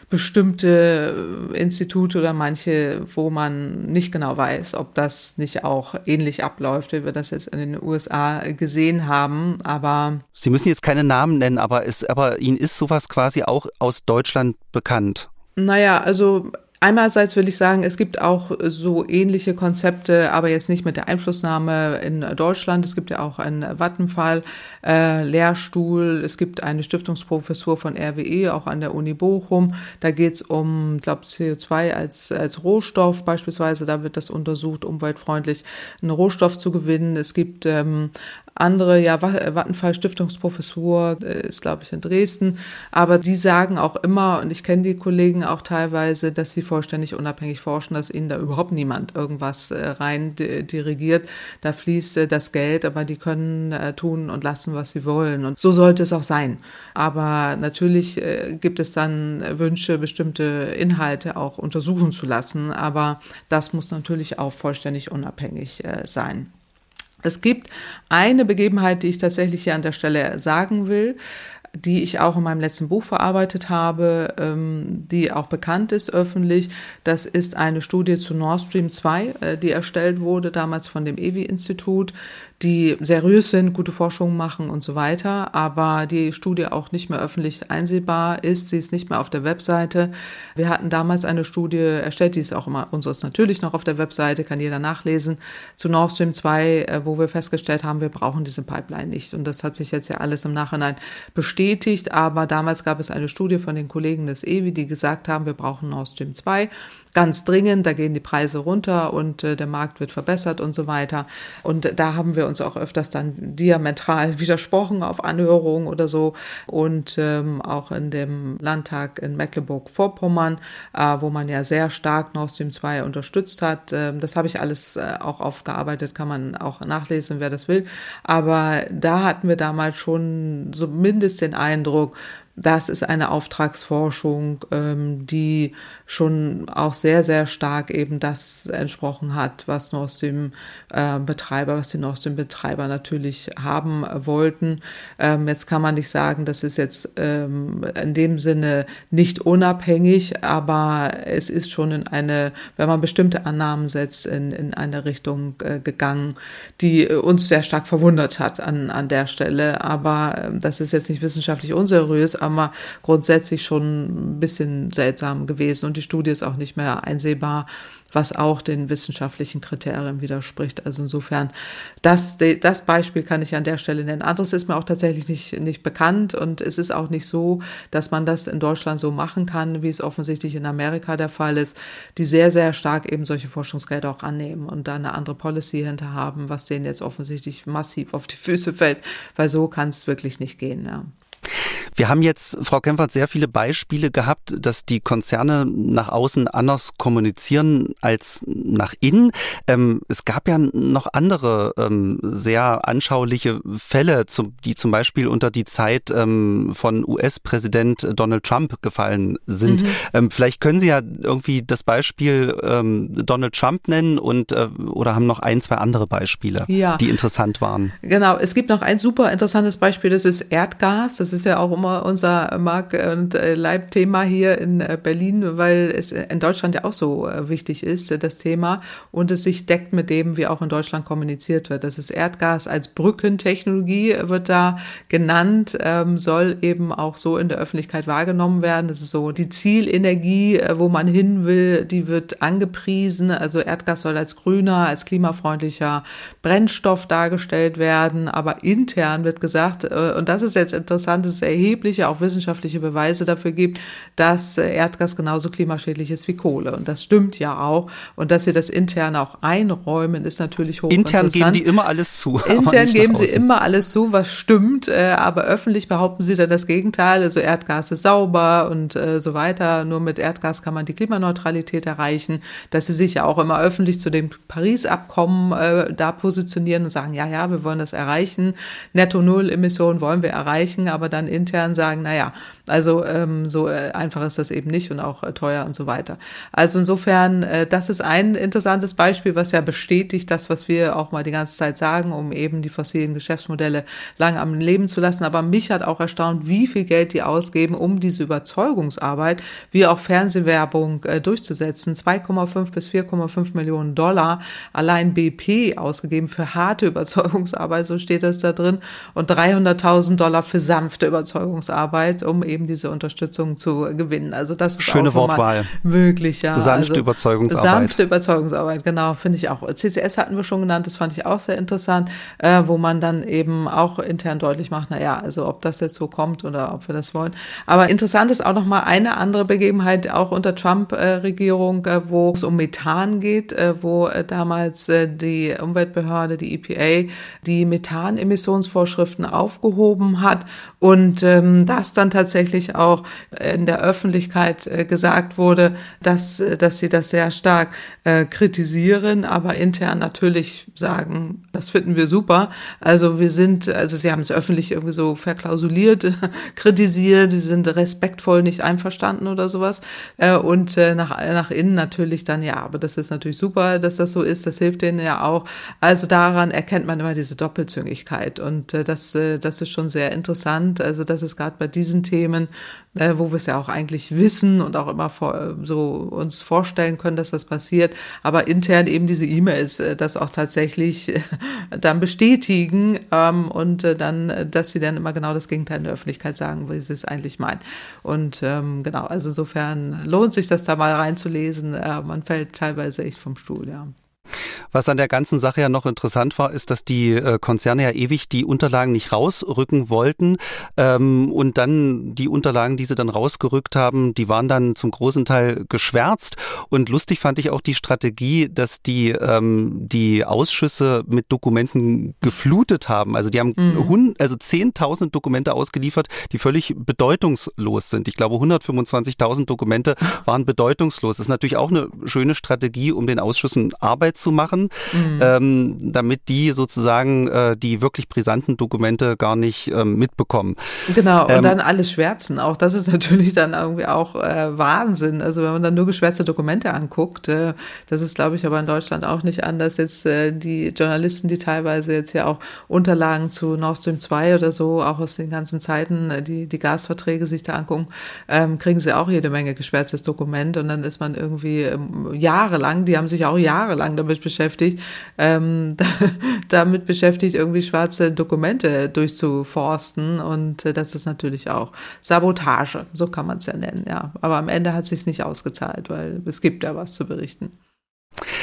bestimmte Institute oder manche, wo man nicht genau weiß, ob das nicht auch ähnlich abläuft, wie wir das jetzt in den U S A gesehen haben. Aber Sie müssen jetzt keine Namen nennen, aber, ist, aber Ihnen ist sowas quasi auch aus Deutschland bekannt? Naja, also einerseits will ich sagen, es gibt auch so ähnliche Konzepte, aber jetzt nicht mit der Einflussnahme in Deutschland. Es gibt ja auch einen Vattenfall äh, Lehrstuhl. Es gibt eine Stiftungsprofessur von R W E, auch an der Uni Bochum. Da geht es um, ich glaube, C O zwei als, als Rohstoff beispielsweise. Da wird das untersucht, umweltfreundlich einen Rohstoff zu gewinnen. Es gibt ähm, andere, ja, Vattenfall Stiftungsprofessur ist, glaube ich, in Dresden. Aber die sagen auch immer, und ich kenne die Kollegen auch teilweise, dass sie vollständig unabhängig forschen, dass ihnen da überhaupt niemand irgendwas rein dirigiert. Da fließt das Geld, aber die können tun und lassen, was sie wollen. Und so sollte es auch sein. Aber natürlich gibt es dann Wünsche, bestimmte Inhalte auch untersuchen zu lassen. Aber das muss natürlich auch vollständig unabhängig sein. Es gibt eine Begebenheit, die ich tatsächlich hier an der Stelle sagen will, die ich auch in meinem letzten Buch verarbeitet habe, ähm, die auch bekannt ist öffentlich. Das ist eine Studie zu Nord Stream zwei, äh, die erstellt wurde, damals von dem E W I-Institut, die seriös sind, gute Forschung machen und so weiter, aber die Studie auch nicht mehr öffentlich einsehbar ist. Sie ist nicht mehr auf der Webseite. Wir hatten damals eine Studie erstellt, die ist auch immer unseres natürlich noch auf der Webseite, kann jeder nachlesen, zu Nord Stream zwei, äh, wo wir festgestellt haben, wir brauchen diese Pipeline nicht. Und das hat sich jetzt ja alles im Nachhinein bestätigt, aber damals gab es eine Studie von den Kollegen des E W I, die gesagt haben, wir brauchen Nord Stream zwei. Ganz dringend, da gehen die Preise runter und äh, der Markt wird verbessert und so weiter. Und da haben wir uns auch öfters dann diametral widersprochen auf Anhörungen oder so. Und ähm, auch in dem Landtag in Mecklenburg-Vorpommern, äh, wo man ja sehr stark Nord Stream zwei unterstützt hat. Ähm, das habe ich alles äh, auch aufgearbeitet, kann man auch nachlesen, wer das will. Aber da hatten wir damals schon zumindest den Eindruck, das ist eine Auftragsforschung, ähm, die schon auch sehr, sehr stark eben das entsprochen hat, was Nord Stream äh, Betreiber, was die Nord Stream Betreiber natürlich haben wollten. Ähm, jetzt kann man nicht sagen, das ist jetzt ähm, in dem Sinne nicht unabhängig, aber es ist schon in eine, wenn man bestimmte Annahmen setzt, in, in eine Richtung äh, gegangen, die uns sehr stark verwundert hat an, an der Stelle. Aber äh, das ist jetzt nicht wissenschaftlich unseriös, aber grundsätzlich schon ein bisschen seltsam gewesen und die Studie ist auch nicht mehr einsehbar, was auch den wissenschaftlichen Kriterien widerspricht. Also insofern, das, das Beispiel kann ich an der Stelle nennen. Anderes ist mir auch tatsächlich nicht, nicht bekannt und es ist auch nicht so, dass man das in Deutschland so machen kann, wie es offensichtlich in Amerika der Fall ist, die sehr, sehr stark eben solche Forschungsgelder auch annehmen und da eine andere Policy hinter haben, was denen jetzt offensichtlich massiv auf die Füße fällt, weil so kann es wirklich nicht gehen, ja. Wir haben jetzt, Frau Kempfert, sehr viele Beispiele gehabt, dass die Konzerne nach außen anders kommunizieren als nach innen. Ähm, es gab ja noch andere ähm, sehr anschauliche Fälle, zum, die zum Beispiel unter die Zeit ähm, von U S-Präsident Donald Trump gefallen sind. Mhm. Ähm, vielleicht können Sie ja irgendwie das Beispiel ähm, Donald Trump nennen und äh, oder haben noch ein, zwei andere Beispiele, ja, die interessant waren. Genau, es gibt noch ein super interessantes Beispiel, das ist Erdgas. Das ist ja auch immer unser Mark- und Leibthema hier in Berlin, weil es in Deutschland ja auch so wichtig ist, das Thema, und es sich deckt mit dem, wie auch in Deutschland kommuniziert wird. Das ist Erdgas als Brückentechnologie, wird da genannt, ähm, soll eben auch so in der Öffentlichkeit wahrgenommen werden. Das ist so die Zielenergie, wo man hin will, die wird angepriesen. Also Erdgas soll als grüner, als klimafreundlicher Brennstoff dargestellt werden, aber intern wird gesagt, und das ist jetzt interessant, dass es erhebliche, auch wissenschaftliche Beweise dafür gibt, dass Erdgas genauso klimaschädlich ist wie Kohle. Und das stimmt ja auch. Und dass sie das intern auch einräumen, ist natürlich hochinteressant. Intern geben die immer alles zu. Intern geben sie immer alles zu, was stimmt, aber öffentlich behaupten sie dann das Gegenteil. Also Erdgas ist sauber und so weiter. Nur mit Erdgas kann man die Klimaneutralität erreichen. Dass sie sich ja auch immer öffentlich zu dem Paris-Abkommen äh, da positionieren und sagen, ja, ja, wir wollen das erreichen. Netto-Null-Emissionen wollen wir erreichen, aber dann intern sagen, naja, also ähm, so äh, einfach ist das eben nicht und auch äh, teuer und so weiter. Also insofern, äh, das ist ein interessantes Beispiel, was ja bestätigt das, was wir auch mal die ganze Zeit sagen, um eben die fossilen Geschäftsmodelle lang am Leben zu lassen. Aber mich hat auch erstaunt, wie viel Geld die ausgeben, um diese Überzeugungsarbeit, wie auch Fernsehwerbung äh, durchzusetzen. zwei Komma fünf bis vier Komma fünf Millionen Dollar allein B P ausgegeben für harte Überzeugungsarbeit, so steht das da drin, und dreihunderttausend Dollar für sanfte Überzeugungsarbeit, um eben diese Unterstützung zu gewinnen. Also das ist schöne auch Wortwahl. Wirklich, ja. Sanfte also, Überzeugungsarbeit. Sanfte Überzeugungsarbeit, genau, finde ich auch. C C S hatten wir schon genannt, das fand ich auch sehr interessant, äh, wo man dann eben auch intern deutlich macht, naja, also ob das jetzt so kommt oder ob wir das wollen. Aber interessant ist auch nochmal eine andere Begebenheit, auch unter Trump-Regierung, äh, wo es um Methan geht, äh, wo äh, damals äh, die Umweltbehörde, die E P A, die Methanemissionsvorschriften aufgehoben hat und ähm, das dann tatsächlich auch in der Öffentlichkeit äh, gesagt wurde, dass, äh, dass sie das sehr stark äh, kritisieren, aber intern natürlich sagen, das finden wir super. Also wir sind, also sie haben es öffentlich irgendwie so verklausuliert, kritisiert, sie sind respektvoll nicht einverstanden oder sowas. Äh, und äh, nach, nach innen natürlich dann, ja, aber das ist natürlich super, dass das so ist, das hilft denen ja auch. Also daran erkennt man immer diese Doppelzüngigkeit und äh, das, äh, das ist schon sehr interessant. Also das ist gerade bei diesen Themen, äh, wo wir es ja auch eigentlich wissen und auch immer vor, so uns vorstellen können, dass das passiert, aber intern eben diese E-Mails äh, das auch tatsächlich äh, dann bestätigen ähm, und äh, dann, dass sie dann immer genau das Gegenteil in der Öffentlichkeit sagen, wie sie es eigentlich meinen. Und ähm, genau, also insofern lohnt sich das da mal reinzulesen. Äh, man fällt teilweise echt vom Stuhl, ja. Was an der ganzen Sache ja noch interessant war, ist, dass die äh, Konzerne ja ewig die Unterlagen nicht rausrücken wollten ähm, und dann die Unterlagen, die sie dann rausgerückt haben, die waren dann zum großen Teil geschwärzt und lustig fand ich auch die Strategie, dass die ähm, die Ausschüsse mit Dokumenten geflutet haben. Also die haben mhm. hund, also zehntausend Dokumente ausgeliefert, die völlig bedeutungslos sind. Ich glaube hundertfünfundzwanzigtausend Dokumente waren bedeutungslos. Das ist natürlich auch eine schöne Strategie, um den Ausschüssen Arbeit zu machen, mhm. ähm, damit die sozusagen äh, die wirklich brisanten Dokumente gar nicht ähm, mitbekommen. Genau, und ähm, dann alles schwärzen auch. Das ist natürlich dann irgendwie auch äh, Wahnsinn. Also wenn man dann nur geschwärzte Dokumente anguckt, äh, das ist, glaube ich, aber in Deutschland auch nicht anders. Jetzt äh, die Journalisten, die teilweise jetzt ja auch Unterlagen zu Nord Stream zwei oder so, auch aus den ganzen Zeiten, die die Gasverträge sich da angucken, ähm, kriegen sie auch jede Menge geschwärztes Dokument und dann ist man irgendwie ähm, jahrelang, die haben sich auch jahrelang damit beschäftigt, ähm, damit beschäftigt, irgendwie schwarze Dokumente durchzuforsten und äh, das ist natürlich auch Sabotage, so kann man es ja nennen, ja. Aber am Ende hat es sich nicht ausgezahlt, weil es gibt ja was zu berichten.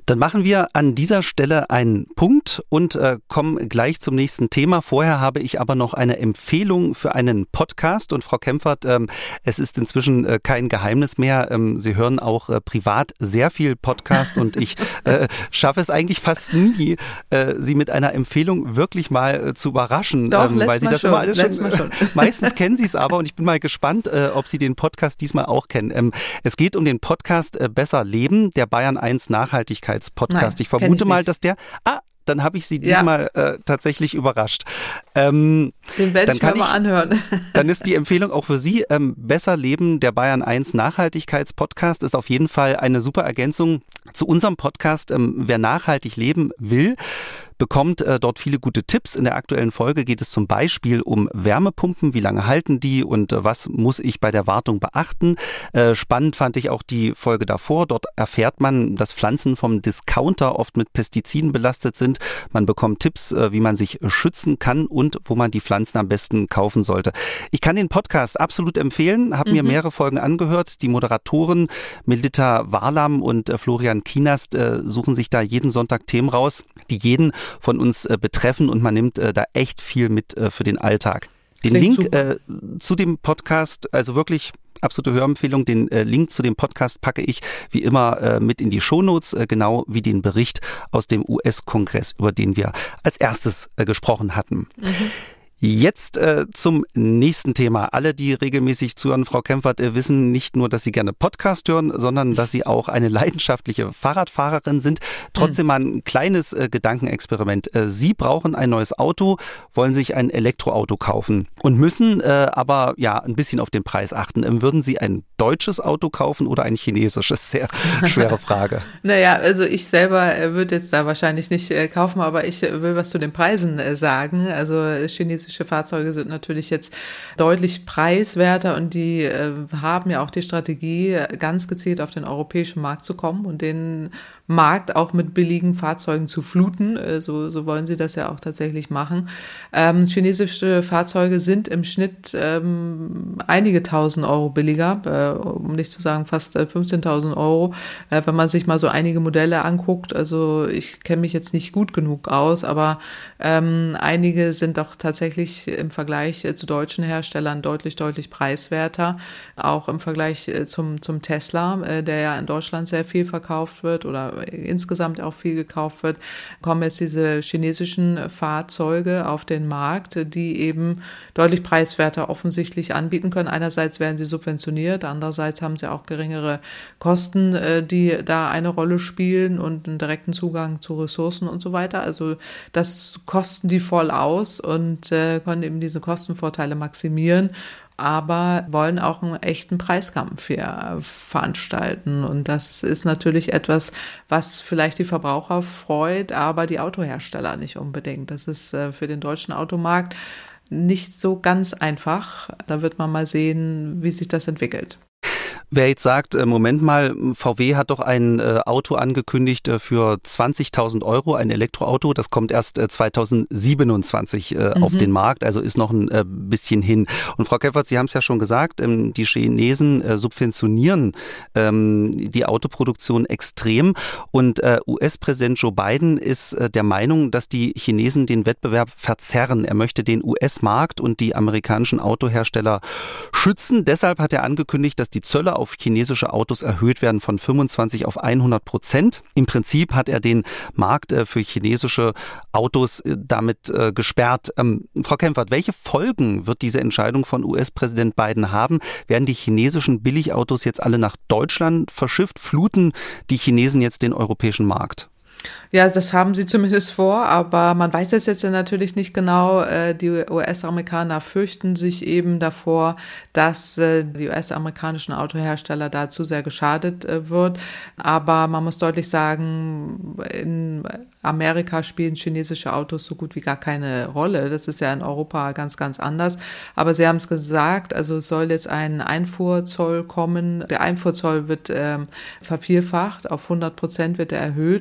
Dann machen wir an dieser Stelle einen Punkt und äh, kommen gleich zum nächsten Thema. Vorher habe ich aber noch eine Empfehlung für einen Podcast. Und Frau Kempfert, ähm, es ist inzwischen äh, kein Geheimnis mehr. Ähm, Sie hören auch äh, privat sehr viel Podcast und ich äh, schaffe es eigentlich fast nie, äh, Sie mit einer Empfehlung wirklich mal äh, zu überraschen. Doch, ähm, weil Sie das schon, immer alles schon, schon. Meistens kennen Sie es aber und ich bin mal gespannt, äh, ob Sie den Podcast diesmal auch kennen. Ähm, es geht um den Podcast äh, Besser Leben, der Bayern eins Nachhaltigkeits Podcast. Nein, ich vermute ich mal, nicht. dass der, ah, dann habe ich Sie diesmal ja. äh, tatsächlich überrascht. Ähm, Den werde ich mir mal anhören. Dann ist die Empfehlung auch für Sie, ähm, Besser Leben, der Bayern eins Nachhaltigkeitspodcast ist auf jeden Fall eine super Ergänzung zu unserem Podcast. Ähm, wer nachhaltig leben will, bekommt äh, dort viele gute Tipps. In der aktuellen Folge geht es zum Beispiel um Wärmepumpen, wie lange halten die und äh, was muss ich bei der Wartung beachten. Äh, spannend fand ich auch die Folge davor. Dort erfährt man, dass Pflanzen vom Discounter oft mit Pestiziden belastet sind. Man bekommt Tipps, äh, wie man sich schützen kann und wo man die Pflanzen am besten kaufen sollte. Ich kann den Podcast absolut empfehlen, habe mhm. mir mehrere Folgen angehört. Die Moderatoren Melita Warlam und äh, Florian Kienast äh, suchen sich da jeden Sonntag Themen raus, die jeden von uns äh, betreffen und man nimmt äh, da echt viel mit äh, für den Alltag. Den Klingt Link äh, zu dem Podcast, also wirklich absolute Hörempfehlung, den äh, Link zu dem Podcast packe ich wie immer äh, mit in die Shownotes, äh, genau wie den Bericht aus dem U S-Kongress, über den wir als erstes äh, gesprochen hatten. Mhm. Jetzt äh, zum nächsten Thema. Alle, die regelmäßig zuhören, Frau Kempfert, äh, wissen nicht nur, dass Sie gerne Podcast hören, sondern dass Sie auch eine leidenschaftliche Fahrradfahrerin sind. Trotzdem mal ein kleines äh, Gedankenexperiment. Äh, Sie brauchen ein neues Auto, wollen sich ein Elektroauto kaufen und müssen äh, aber ja ein bisschen auf den Preis achten. Ähm, würden Sie ein deutsches Auto kaufen oder ein chinesisches? Sehr schwere Frage. Naja, also ich selber äh, würde jetzt da wahrscheinlich nicht äh, kaufen, aber ich äh, will was zu den Preisen äh, sagen. Also chinesische Fahrzeuge sind natürlich jetzt deutlich preiswerter und die äh, haben ja auch die Strategie, ganz gezielt auf den europäischen Markt zu kommen und den Markt auch mit billigen Fahrzeugen zu fluten. Äh, so, so wollen sie das ja auch tatsächlich machen. Ähm, chinesische Fahrzeuge sind im Schnitt ähm, einige tausend Euro billiger, äh, um nicht zu sagen fast äh, fünfzehntausend Euro, äh, wenn man sich mal so einige Modelle anguckt. Also ich kenne mich jetzt nicht gut genug aus, aber ähm, einige sind doch tatsächlich im Vergleich zu deutschen Herstellern deutlich, deutlich preiswerter. Auch im Vergleich zum, zum Tesla, der ja in Deutschland sehr viel verkauft wird oder insgesamt auch viel gekauft wird, kommen jetzt diese chinesischen Fahrzeuge auf den Markt, die eben deutlich preiswerter offensichtlich anbieten können. Einerseits werden sie subventioniert, andererseits haben sie auch geringere Kosten, die da eine Rolle spielen und einen direkten Zugang zu Ressourcen und so weiter. Also das kosten die voll aus und äh, können eben diese Kostenvorteile maximieren, aber wollen auch einen echten Preiskampf hier veranstalten. Und das ist natürlich etwas, was vielleicht die Verbraucher freut, aber die Autohersteller nicht unbedingt. Das ist äh, für den deutschen Automarkt nicht so ganz einfach. Da wird man mal sehen, wie sich das entwickelt. Wer jetzt sagt, Moment mal, V W hat doch ein äh, Auto angekündigt äh, für zwanzigtausend Euro, ein Elektroauto, das kommt erst äh, zweitausendsiebenundzwanzig äh, mhm. auf den Markt, also ist noch ein äh, bisschen hin. Und Frau Kempfert, Sie haben es ja schon gesagt, ähm, die Chinesen äh, subventionieren ähm, die Autoproduktion extrem und äh, U S-Präsident Joe Biden ist äh, der Meinung, dass die Chinesen den Wettbewerb verzerren. Er möchte den U S-Markt und die amerikanischen Autohersteller schützen. Deshalb hat er angekündigt, dass die Zölle auf chinesische Autos erhöht werden von fünfundzwanzig auf hundert Prozent. Im Prinzip hat er den Markt äh, für chinesische Autos äh, damit äh, gesperrt. Ähm, Frau Kempfert, welche Folgen wird diese Entscheidung von U S-Präsident Biden haben? Werden die chinesischen Billigautos jetzt alle nach Deutschland verschifft? Fluten die Chinesen jetzt den europäischen Markt? Ja, das haben sie zumindest vor, aber man weiß das jetzt natürlich nicht genau. Die U S-Amerikaner fürchten sich eben davor, dass die U S-amerikanischen Autohersteller da zu sehr geschadet wird. Aber man muss deutlich sagen, in Amerika spielen chinesische Autos so gut wie gar keine Rolle. Das ist ja in Europa ganz, ganz anders. Aber Sie haben es gesagt, also es soll jetzt ein Einfuhrzoll kommen. Der Einfuhrzoll wird ähm, vervierfacht, auf hundert Prozent wird er erhöht. Das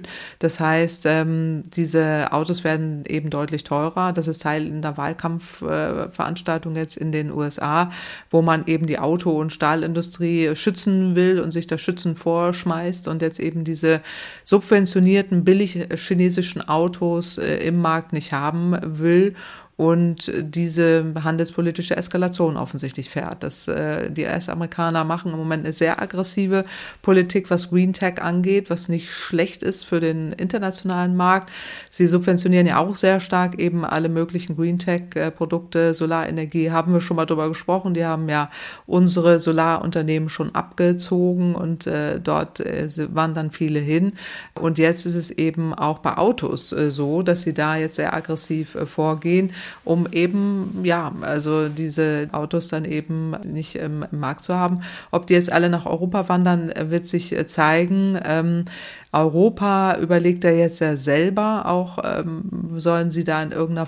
Das heißt, ähm, diese Autos werden eben deutlich teurer. Das ist Teil in der Wahlkampfveranstaltung äh, jetzt in den U S A, wo man eben die Auto- und Stahlindustrie schützen will und sich das Schützen vorschmeißt und jetzt eben diese subventionierten, billig chinesischen Autos äh, im Markt nicht haben will und diese handelspolitische Eskalation offensichtlich fährt. Das, äh, die U S-Amerikaner machen im Moment eine sehr aggressive Politik, was Green Tech angeht, was nicht schlecht ist für den internationalen Markt. Sie subventionieren ja auch sehr stark eben alle möglichen Green Tech-Produkte, Solarenergie, haben wir schon mal drüber gesprochen. Die haben ja unsere Solarunternehmen schon abgezogen und äh, dort äh, wandern viele hin. Und jetzt ist es eben auch bei Autos äh, so, dass sie da jetzt sehr aggressiv äh, vorgehen, um eben, ja, also diese Autos dann eben nicht im, im Markt zu haben. Ob die jetzt alle nach Europa wandern, wird sich zeigen. Ähm, Europa überlegt ja jetzt ja selber auch, ähm, sollen sie da in irgendeiner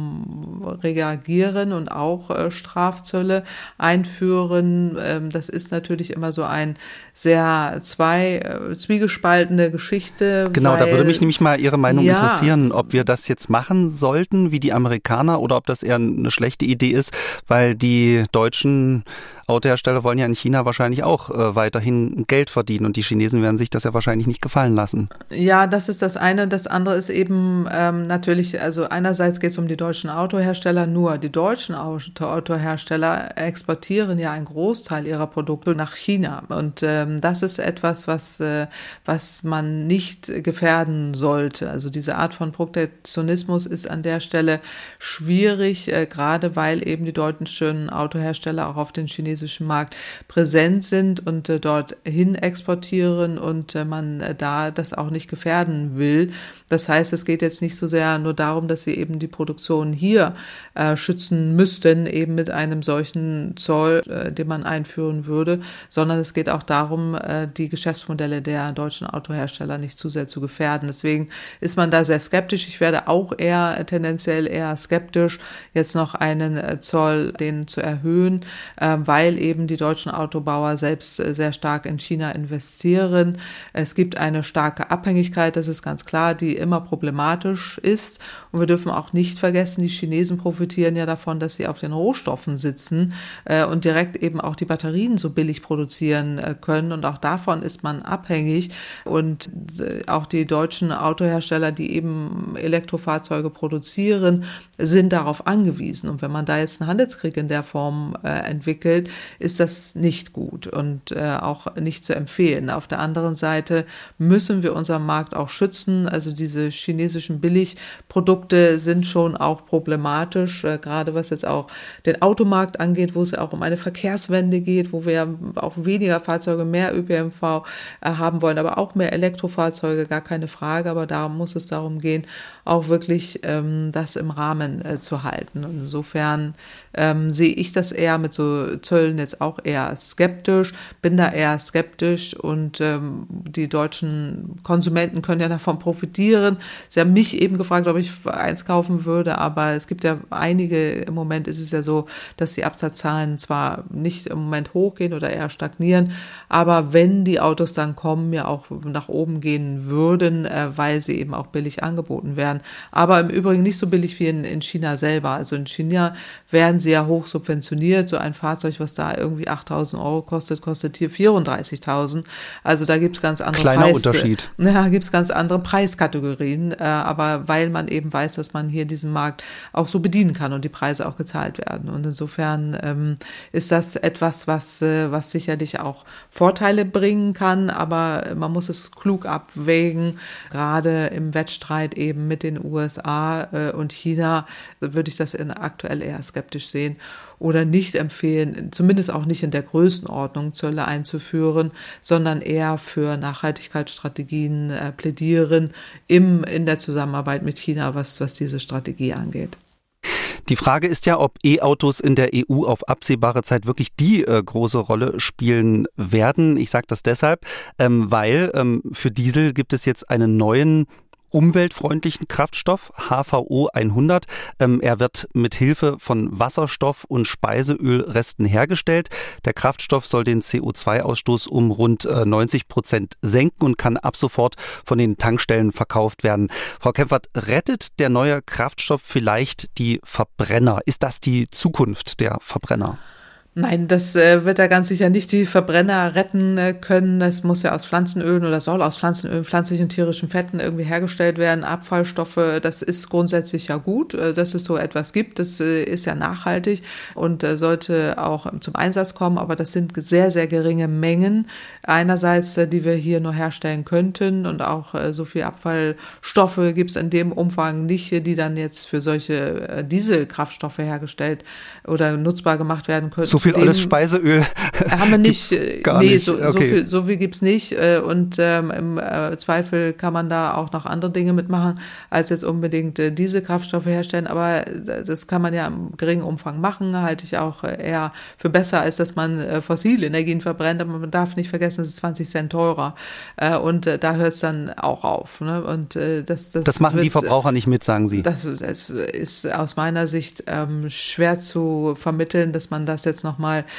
Form reagieren und auch äh, Strafzölle einführen. Ähm, das ist natürlich immer so ein sehr zwei, äh, zwiegespaltene Geschichte. Genau, weil, da würde mich nämlich mal Ihre Meinung ja, interessieren, ob wir das jetzt machen sollten, wie die Amerikaner, oder ob das eher eine schlechte Idee ist, weil die deutschen Autohersteller wollen ja in China wahrscheinlich auch äh, weiterhin Geld verdienen und die Chinesen werden sich das ja wahrscheinlich nicht gefallen lassen. Ja, das ist das eine. Das andere ist eben ähm, natürlich, also einerseits geht es um die deutschen Autohersteller, nur die deutschen Auto- Autohersteller exportieren ja einen Großteil ihrer Produkte nach China und ähm, das ist etwas, was, äh, was man nicht gefährden sollte. Also diese Art von Protektionismus ist an der Stelle schwierig, äh, gerade weil eben die deutschen Autohersteller auch auf den chinesischen Markt präsent sind und äh, dorthin exportieren und äh, man äh, da das auch nicht gefährden will. Das heißt, es geht jetzt nicht so sehr nur darum, dass sie eben die Produktion hier äh, schützen müssten, eben mit einem solchen Zoll, äh, den man einführen würde, sondern es geht auch darum, äh, die Geschäftsmodelle der deutschen Autohersteller nicht zu sehr zu gefährden. Deswegen ist man da sehr skeptisch. Ich werde auch eher tendenziell eher skeptisch, jetzt noch einen äh, Zoll den zu erhöhen, äh, weil eben die deutschen Autobauer selbst äh, sehr stark in China investieren. Es gibt eine starke Abhängigkeit, das ist ganz klar, die immer problematisch ist. Und wir dürfen auch nicht vergessen, die Chinesen profitieren ja davon, dass sie auf den Rohstoffen sitzen äh, und direkt eben auch die Batterien so billig produzieren äh, können. Und auch davon ist man abhängig. Und äh, auch die deutschen Autohersteller, die eben Elektrofahrzeuge produzieren, sind darauf angewiesen. Und wenn man da jetzt einen Handelskrieg in der Form äh, entwickelt, ist das nicht gut und äh, auch nicht zu empfehlen. Auf der anderen Seite müssen wir unseren Markt auch schützen. Also diese chinesischen Billigprodukte sind schon auch problematisch, äh, gerade was jetzt auch den Automarkt angeht, wo es auch um eine Verkehrswende geht, wo wir auch weniger Fahrzeuge, mehr Ö P N V äh, haben wollen, aber auch mehr Elektrofahrzeuge, gar keine Frage. Aber da muss es darum gehen, auch wirklich ähm, das im Rahmen äh, zu halten. Und insofern ähm, sehe ich das eher mit so Zöllen jetzt auch eher skeptisch, bin da eher skeptisch und ähm, die deutschen Konsumenten können ja davon profitieren. Sie haben mich eben gefragt, ob ich eins kaufen würde, aber es gibt ja einige, im Moment ist es ja so, dass die Absatzzahlen zwar nicht im Moment hochgehen oder eher stagnieren, aber wenn die Autos dann kommen, ja auch nach oben gehen würden, äh, weil sie eben auch billig angeboten werden. Aber im Übrigen nicht so billig wie in, in China selber. Also in China werden sie ja hoch subventioniert. So ein Fahrzeug, was da irgendwie achttausend Euro kostet, kostet hier vierunddreißigtausend. Also da gibt es ganz andere Kleiner Preis, Unterschied. Ja, gibt es ganz andere Preiskategorien. Äh, aber weil man eben weiß, dass man hier diesen Markt auch so bedienen kann und die Preise auch gezahlt werden. Und insofern ähm, ist das etwas, was, äh, was sicherlich auch Vorteile bringen kann. Aber man muss es klug abwägen. Gerade im Wettstreit eben mit den U S A äh, und China würde ich das in aktuell eher skeptisch sehen oder nicht empfehlen, zumindest auch nicht in der Größenordnung Zölle einzuführen, sondern eher für Nachhaltigkeitsstrategien äh, plädieren im, in der Zusammenarbeit mit China, was, was diese Strategie angeht. Die Frage ist ja, ob E-Autos in der E U auf absehbare Zeit wirklich die äh, große Rolle spielen werden. Ich sage das deshalb, ähm, weil ähm, für Diesel gibt es jetzt einen neuen umweltfreundlichen Kraftstoff, H V O hundert. Ähm, er wird mit Hilfe von Wasserstoff und Speiseölresten hergestellt. Der Kraftstoff soll den C O zwei Ausstoß um rund äh, neunzig Prozent senken und kann ab sofort von den Tankstellen verkauft werden. Frau Kempfert, rettet der neue Kraftstoff vielleicht die Verbrenner? Ist das die Zukunft der Verbrenner? Nein, das äh, wird er ganz sicher nicht die Verbrenner retten äh, können. Das muss ja aus Pflanzenölen oder soll aus Pflanzenölen, pflanzlichen und tierischen Fetten irgendwie hergestellt werden. Abfallstoffe, das ist grundsätzlich ja gut, äh, dass es so etwas gibt. Das äh, ist ja nachhaltig und äh, sollte auch zum Einsatz kommen. Aber das sind sehr, sehr geringe Mengen. Einerseits, äh, die wir hier nur herstellen könnten und auch äh, so viel Abfallstoffe gibt es in dem Umfang nicht, die dann jetzt für solche äh, Dieselkraftstoffe hergestellt oder nutzbar gemacht werden könnten. So viel alles Speiseöl haben wir nicht. Gar nee, nicht. so, Okay. so viel, so viel gibt's nicht. Und ähm, im äh, Zweifel kann man da auch noch andere Dinge mitmachen, als jetzt unbedingt äh, diese Kraftstoffe herstellen. Aber das kann man ja im geringen Umfang machen, halte ich auch eher für besser, als dass man äh, fossile Energien verbrennt. Aber man darf nicht vergessen, es ist zwanzig Cent teurer. Äh, und äh, da hört es dann auch auf. Ne? Und äh, das, das, das machen wird, die Verbraucher nicht mit, sagen Sie. Das, das ist aus meiner Sicht ähm, schwer zu vermitteln, dass man das jetzt noch mal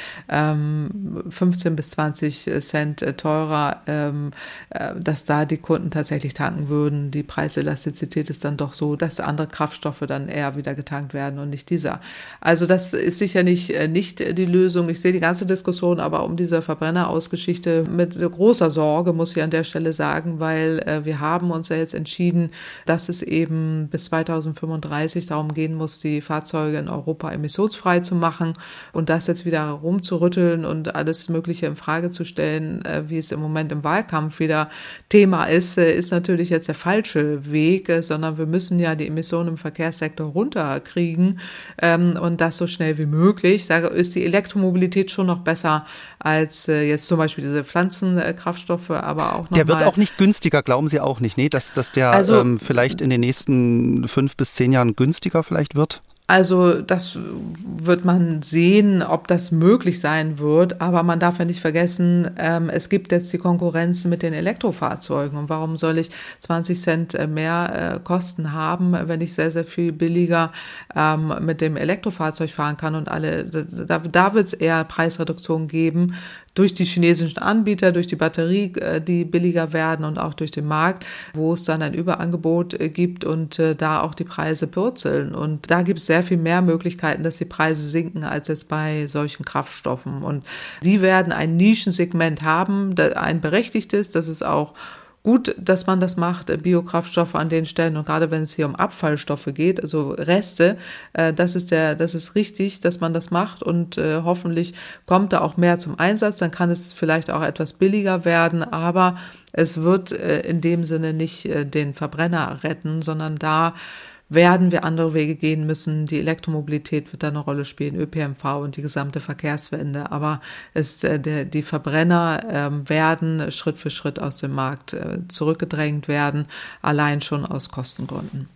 ähm, fünfzehn bis zwanzig Cent teurer, ähm, äh, dass da die Kunden tatsächlich tanken würden. Die Preiselastizität ist dann doch so, dass andere Kraftstoffe dann eher wieder getankt werden und nicht dieser. Also das ist sicher nicht, äh, nicht die Lösung. Ich sehe die ganze Diskussion aber um diese Verbrennerausgeschichte mit so großer Sorge, muss ich an der Stelle sagen, weil äh, wir haben uns ja jetzt entschieden, dass es eben bis zweitausendfünfunddreißig darum gehen muss, die Fahrzeuge in Europa emissionsfrei zu machen und das jetzt wieder rumzurütteln und alles Mögliche in Frage zu stellen, wie es im Moment im Wahlkampf wieder Thema ist, ist natürlich jetzt der falsche Weg, sondern wir müssen ja die Emissionen im Verkehrssektor runterkriegen und das so schnell wie möglich. Ich sage, ist die Elektromobilität schon noch besser als jetzt zum Beispiel diese Pflanzenkraftstoffe, aber auch noch Der wird mal auch nicht günstiger, glauben Sie auch nicht, nee, dass, dass der also, ähm, vielleicht in den nächsten fünf bis zehn Jahren günstiger vielleicht wird? Also das wird man sehen, ob das möglich sein wird, aber man darf ja nicht vergessen, ähm, es gibt jetzt die Konkurrenz mit den Elektrofahrzeugen und warum soll ich zwanzig Cent mehr äh, Kosten haben, wenn ich sehr, sehr viel billiger ähm, mit dem Elektrofahrzeug fahren kann und alle, da, da wird es eher Preisreduktionen geben, durch die chinesischen Anbieter, durch die Batterie, die billiger werden und auch durch den Markt, wo es dann ein Überangebot gibt und da auch die Preise purzeln. Und da gibt es sehr viel mehr Möglichkeiten, dass die Preise sinken, als jetzt bei solchen Kraftstoffen. Und die werden ein Nischensegment haben, ein berechtigtes, das ist auch gut, dass man das macht, Biokraftstoffe an den Stellen und gerade wenn es hier um Abfallstoffe geht, also Reste, äh, das ist der, das ist richtig, dass man das macht und äh, hoffentlich kommt da auch mehr zum Einsatz, dann kann es vielleicht auch etwas billiger werden, aber es wird äh, in dem Sinne nicht äh, den Verbrenner retten, sondern da werden wir andere Wege gehen müssen. Die Elektromobilität wird da eine Rolle spielen, Ö P N V und die gesamte Verkehrswende. Aber es, äh, der, die Verbrenner äh, werden Schritt für Schritt aus dem Markt äh, zurückgedrängt werden, allein schon aus Kostengründen.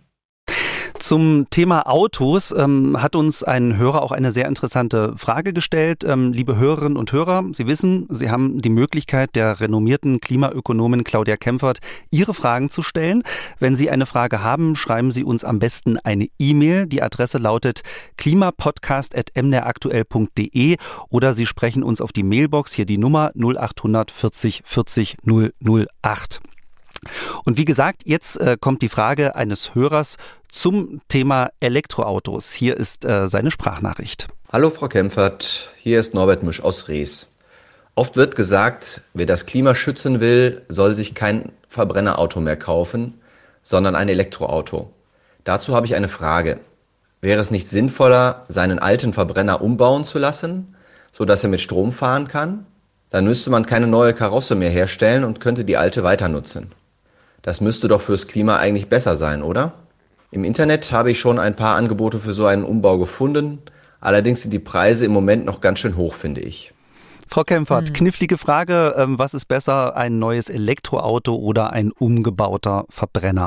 Zum Thema Autos ähm, hat uns ein Hörer auch eine sehr interessante Frage gestellt. Ähm, liebe Hörerinnen und Hörer, Sie wissen, Sie haben die Möglichkeit, der renommierten Klimaökonomin Claudia Kempfert Ihre Fragen zu stellen. Wenn Sie eine Frage haben, schreiben Sie uns am besten eine E-Mail. Die Adresse lautet klimapodcast at m d r aktuell punkt d e oder Sie sprechen uns auf die Mailbox, hier die Nummer null acht vierzig vierzig null null acht. Und wie gesagt, jetzt äh, kommt die Frage eines Hörers zum Thema Elektroautos. Hier ist äh, seine Sprachnachricht. Hallo Frau Kempfert, hier ist Norbert Misch aus Rees. Oft wird gesagt, wer das Klima schützen will, soll sich kein Verbrennerauto mehr kaufen, sondern ein Elektroauto. Dazu habe ich eine Frage. Wäre es nicht sinnvoller, seinen alten Verbrenner umbauen zu lassen, sodass er mit Strom fahren kann? Dann müsste man keine neue Karosse mehr herstellen und könnte die alte weiter nutzen. Das müsste doch fürs Klima eigentlich besser sein, oder? Im Internet habe ich schon ein paar Angebote für so einen Umbau gefunden. Allerdings sind die Preise im Moment noch ganz schön hoch, finde ich. Frau Kempfert, Hm. knifflige Frage. Was ist besser, ein neues Elektroauto oder ein umgebauter Verbrenner?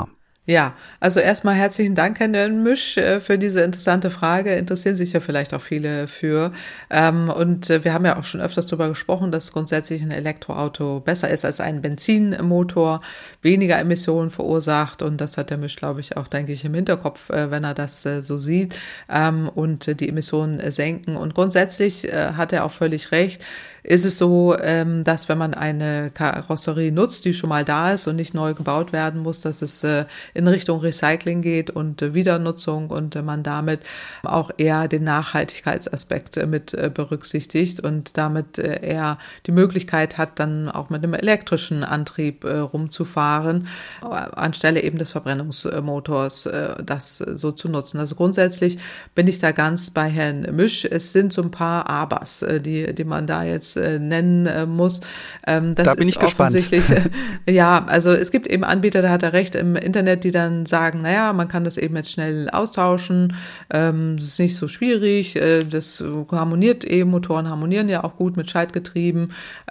Ja, also erstmal herzlichen Dank, Herr Nöllenmisch, für diese interessante Frage. Interessieren sich ja vielleicht auch viele für. Und wir haben ja auch schon öfters darüber gesprochen, dass grundsätzlich ein Elektroauto besser ist als ein Benzinmotor, weniger Emissionen verursacht. Und das hat der Misch, glaube ich, auch, denke ich, im Hinterkopf, wenn er das so sieht und die Emissionen senken. Und grundsätzlich hat er auch völlig recht. Ist es so, dass wenn man eine Karosserie nutzt, die schon mal da ist und nicht neu gebaut werden muss, dass es in Richtung Recycling geht und Wiedernutzung und man damit auch eher den Nachhaltigkeitsaspekt mit berücksichtigt und damit eher die Möglichkeit hat, dann auch mit einem elektrischen Antrieb rumzufahren, anstelle eben des Verbrennungsmotors das so zu nutzen. Also grundsätzlich bin ich da ganz bei Herrn Misch. Es sind so ein paar Abers, die, die man da jetzt nennen muss. Das da bin ist ich offensichtlich gespannt. Ja, also es gibt eben Anbieter, da hat er recht, im Internet, die dann sagen, naja, man kann das eben jetzt schnell austauschen, das ist nicht so schwierig, das harmoniert, E-Motoren harmonieren ja auch gut mit Schaltgetrieben,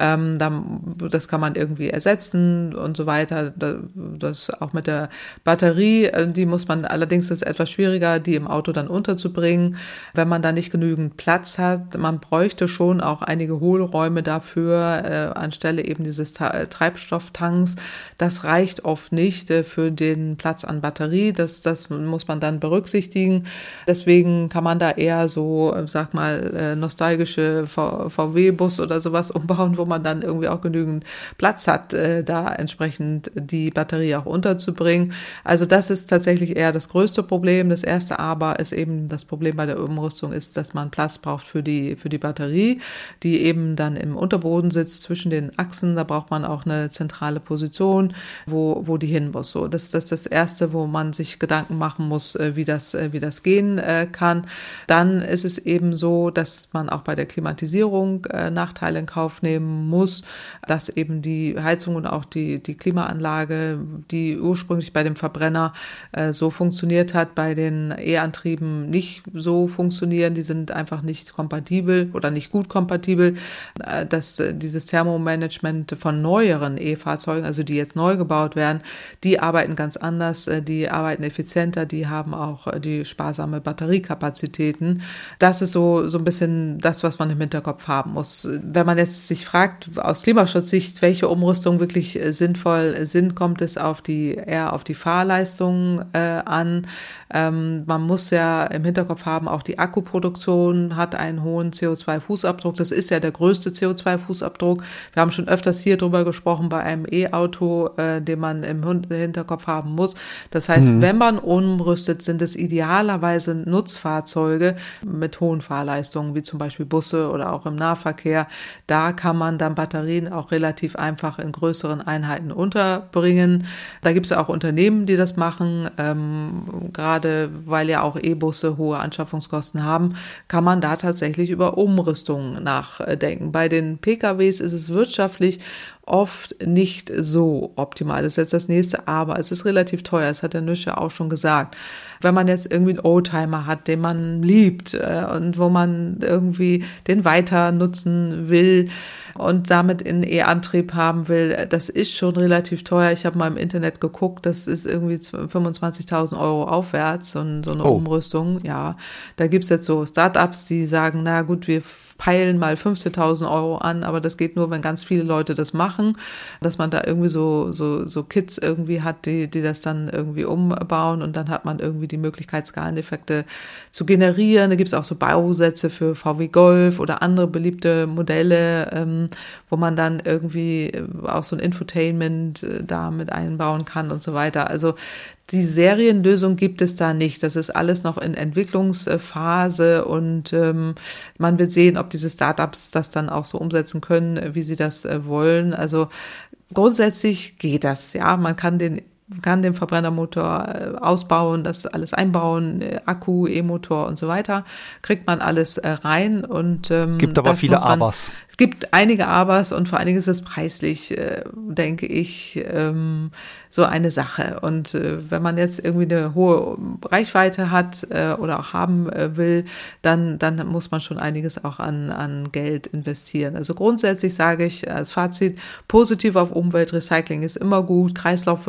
das kann man irgendwie ersetzen und so weiter. Das auch mit der Batterie, die muss man, allerdings ist es etwas schwieriger, die im Auto dann unterzubringen, wenn man da nicht genügend Platz hat. Man bräuchte schon auch einige Hohlräume dafür, äh, anstelle eben dieses Ta- Treibstofftanks. Das reicht oft nicht äh, für den Platz an Batterie. Das, das muss man dann berücksichtigen. Deswegen kann man da eher so, äh, sag mal, äh, nostalgische v- VW-Bus oder sowas umbauen, wo man dann irgendwie auch genügend Platz hat, äh, da entsprechend die Batterie auch unterzubringen. Also das ist tatsächlich eher das größte Problem. Das erste aber ist eben das Problem bei der Umrüstung ist, dass man Platz braucht für die, für die Batterie, die eben dann im Unterboden sitzt zwischen den Achsen. Da braucht man auch eine zentrale Position, wo, wo die hin muss. So, das, das ist das Erste, wo man sich Gedanken machen muss, wie das, wie das gehen kann. Dann ist es eben so, dass man auch bei der Klimatisierung Nachteile in Kauf nehmen muss, dass eben die Heizung und auch die, die Klimaanlage, die ursprünglich bei dem Verbrenner so funktioniert hat, bei den E-Antrieben nicht so funktionieren. Die sind einfach nicht kompatibel oder nicht gut kompatibel. Dass dieses Thermomanagement von neueren E-Fahrzeugen, also die jetzt neu gebaut werden, die arbeiten ganz anders, die arbeiten effizienter, die haben auch die sparsame Batteriekapazitäten. Das ist so, so ein bisschen das, was man im Hinterkopf haben muss. Wenn man jetzt sich fragt, aus Klimaschutzsicht, welche Umrüstung wirklich sinnvoll sind, kommt es auf die, eher auf die Fahrleistung äh, an. Ähm, man muss ja im Hinterkopf haben, auch die Akkuproduktion hat einen hohen C O zwei Fußabdruck. Das ist ja der größte C O zwei Fußabdruck. Wir haben schon öfters hier drüber gesprochen bei einem E-Auto, äh, den man im Hinterkopf haben muss. Das heißt, mhm. wenn man umrüstet, sind es idealerweise Nutzfahrzeuge mit hohen Fahrleistungen, wie zum Beispiel Busse oder auch im Nahverkehr. Da kann man dann Batterien auch relativ einfach in größeren Einheiten unterbringen. Da gibt es auch Unternehmen, die das machen. Ähm, gerade weil ja auch E-Busse hohe Anschaffungskosten haben, kann man da tatsächlich über Umrüstungen nachdenken. Bei den P K Ws ist es wirtschaftlich oft nicht so optimal. Das ist jetzt das nächste, aber es ist relativ teuer, das hat der Nüsche auch schon gesagt. Wenn man jetzt irgendwie einen Oldtimer hat, den man liebt äh, und wo man irgendwie den weiter nutzen will und damit einen E-Antrieb haben will, das ist schon relativ teuer. Ich habe mal im Internet geguckt, das ist irgendwie fünfundzwanzigtausend Euro aufwärts, so, so eine oh. Umrüstung. Ja, da gibt's jetzt so Startups, die sagen, na gut, wir peilen mal fünfzehntausend Euro an, aber das geht nur, wenn ganz viele Leute das machen, dass man da irgendwie so so so Kits irgendwie hat, die die das dann irgendwie umbauen und dann hat man irgendwie die Möglichkeit, Skaleneffekte zu generieren. Da gibt es auch so Bausätze für V W Golf oder andere beliebte Modelle, ähm, wo man dann irgendwie auch so ein Infotainment äh, da mit einbauen kann und so weiter. Also die Serienlösung gibt es da nicht. Das ist alles noch in Entwicklungsphase und ähm, man wird sehen, ob diese Startups das dann auch so umsetzen können, wie sie das äh, wollen. Also grundsätzlich geht das, ja. Man kann den kann den Verbrennermotor ausbauen, das alles einbauen, Akku, E-Motor und so weiter, kriegt man alles rein und ähm, gibt aber viele man, Abers. Es gibt einige Abers und vor allen Dingen ist es preislich, äh, denke ich, ähm, so eine Sache. Und äh, wenn man jetzt irgendwie eine hohe Reichweite hat äh, oder auch haben äh, will, dann dann muss man schon einiges auch an an Geld investieren. Also grundsätzlich sage ich als Fazit, positiv auf Umwelt, Recycling ist immer gut, Kreislaufwirtschaft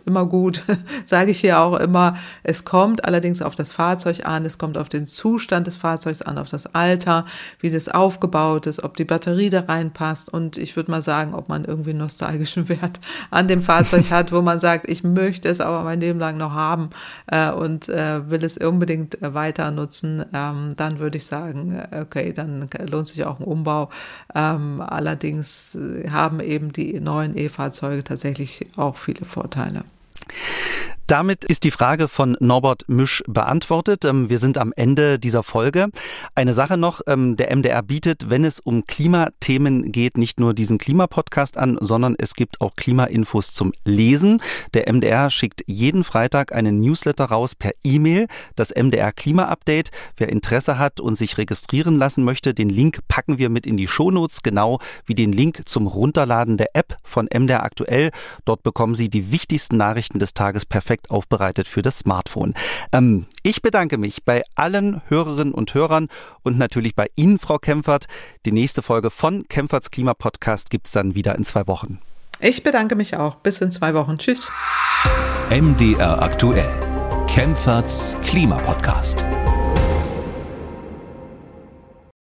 kommt immer gut, sage ich hier auch immer. Es kommt allerdings auf das Fahrzeug an, es kommt auf den Zustand des Fahrzeugs an, auf das Alter, wie das aufgebaut ist, ob die Batterie da reinpasst und ich würde mal sagen, ob man irgendwie einen nostalgischen Wert an dem Fahrzeug hat, wo man sagt, ich möchte es aber mein Leben lang noch haben äh, und äh, will es unbedingt äh, weiter nutzen, ähm, dann würde ich sagen, okay, dann lohnt sich auch ein Umbau. Ähm, allerdings haben eben die neuen E-Fahrzeuge tatsächlich auch viele Vorteile. Damit ist die Frage von Norbert Misch beantwortet. Wir sind am Ende dieser Folge. Eine Sache noch, der M D R bietet, wenn es um Klimathemen geht, nicht nur diesen Klimapodcast an, sondern es gibt auch Klimainfos zum Lesen. Der M D R schickt jeden Freitag einen Newsletter raus per E-Mail, das M D R Klima-Update. Wer Interesse hat und sich registrieren lassen möchte, den Link packen wir mit in die Shownotes, genau wie den Link zum Runterladen der App von M D R Aktuell. Dort bekommen Sie die wichtigsten Nachrichten des Tages perfekt aufbereitet für das Smartphone. Ähm, ich bedanke mich bei allen Hörerinnen und Hörern und natürlich bei Ihnen, Frau Kempfert. Die nächste Folge von Kempferts Klimapodcast gibt es dann wieder in zwei Wochen. Ich bedanke mich auch. Bis in zwei Wochen. Tschüss. M D R Aktuell. Kempferts Klimapodcast.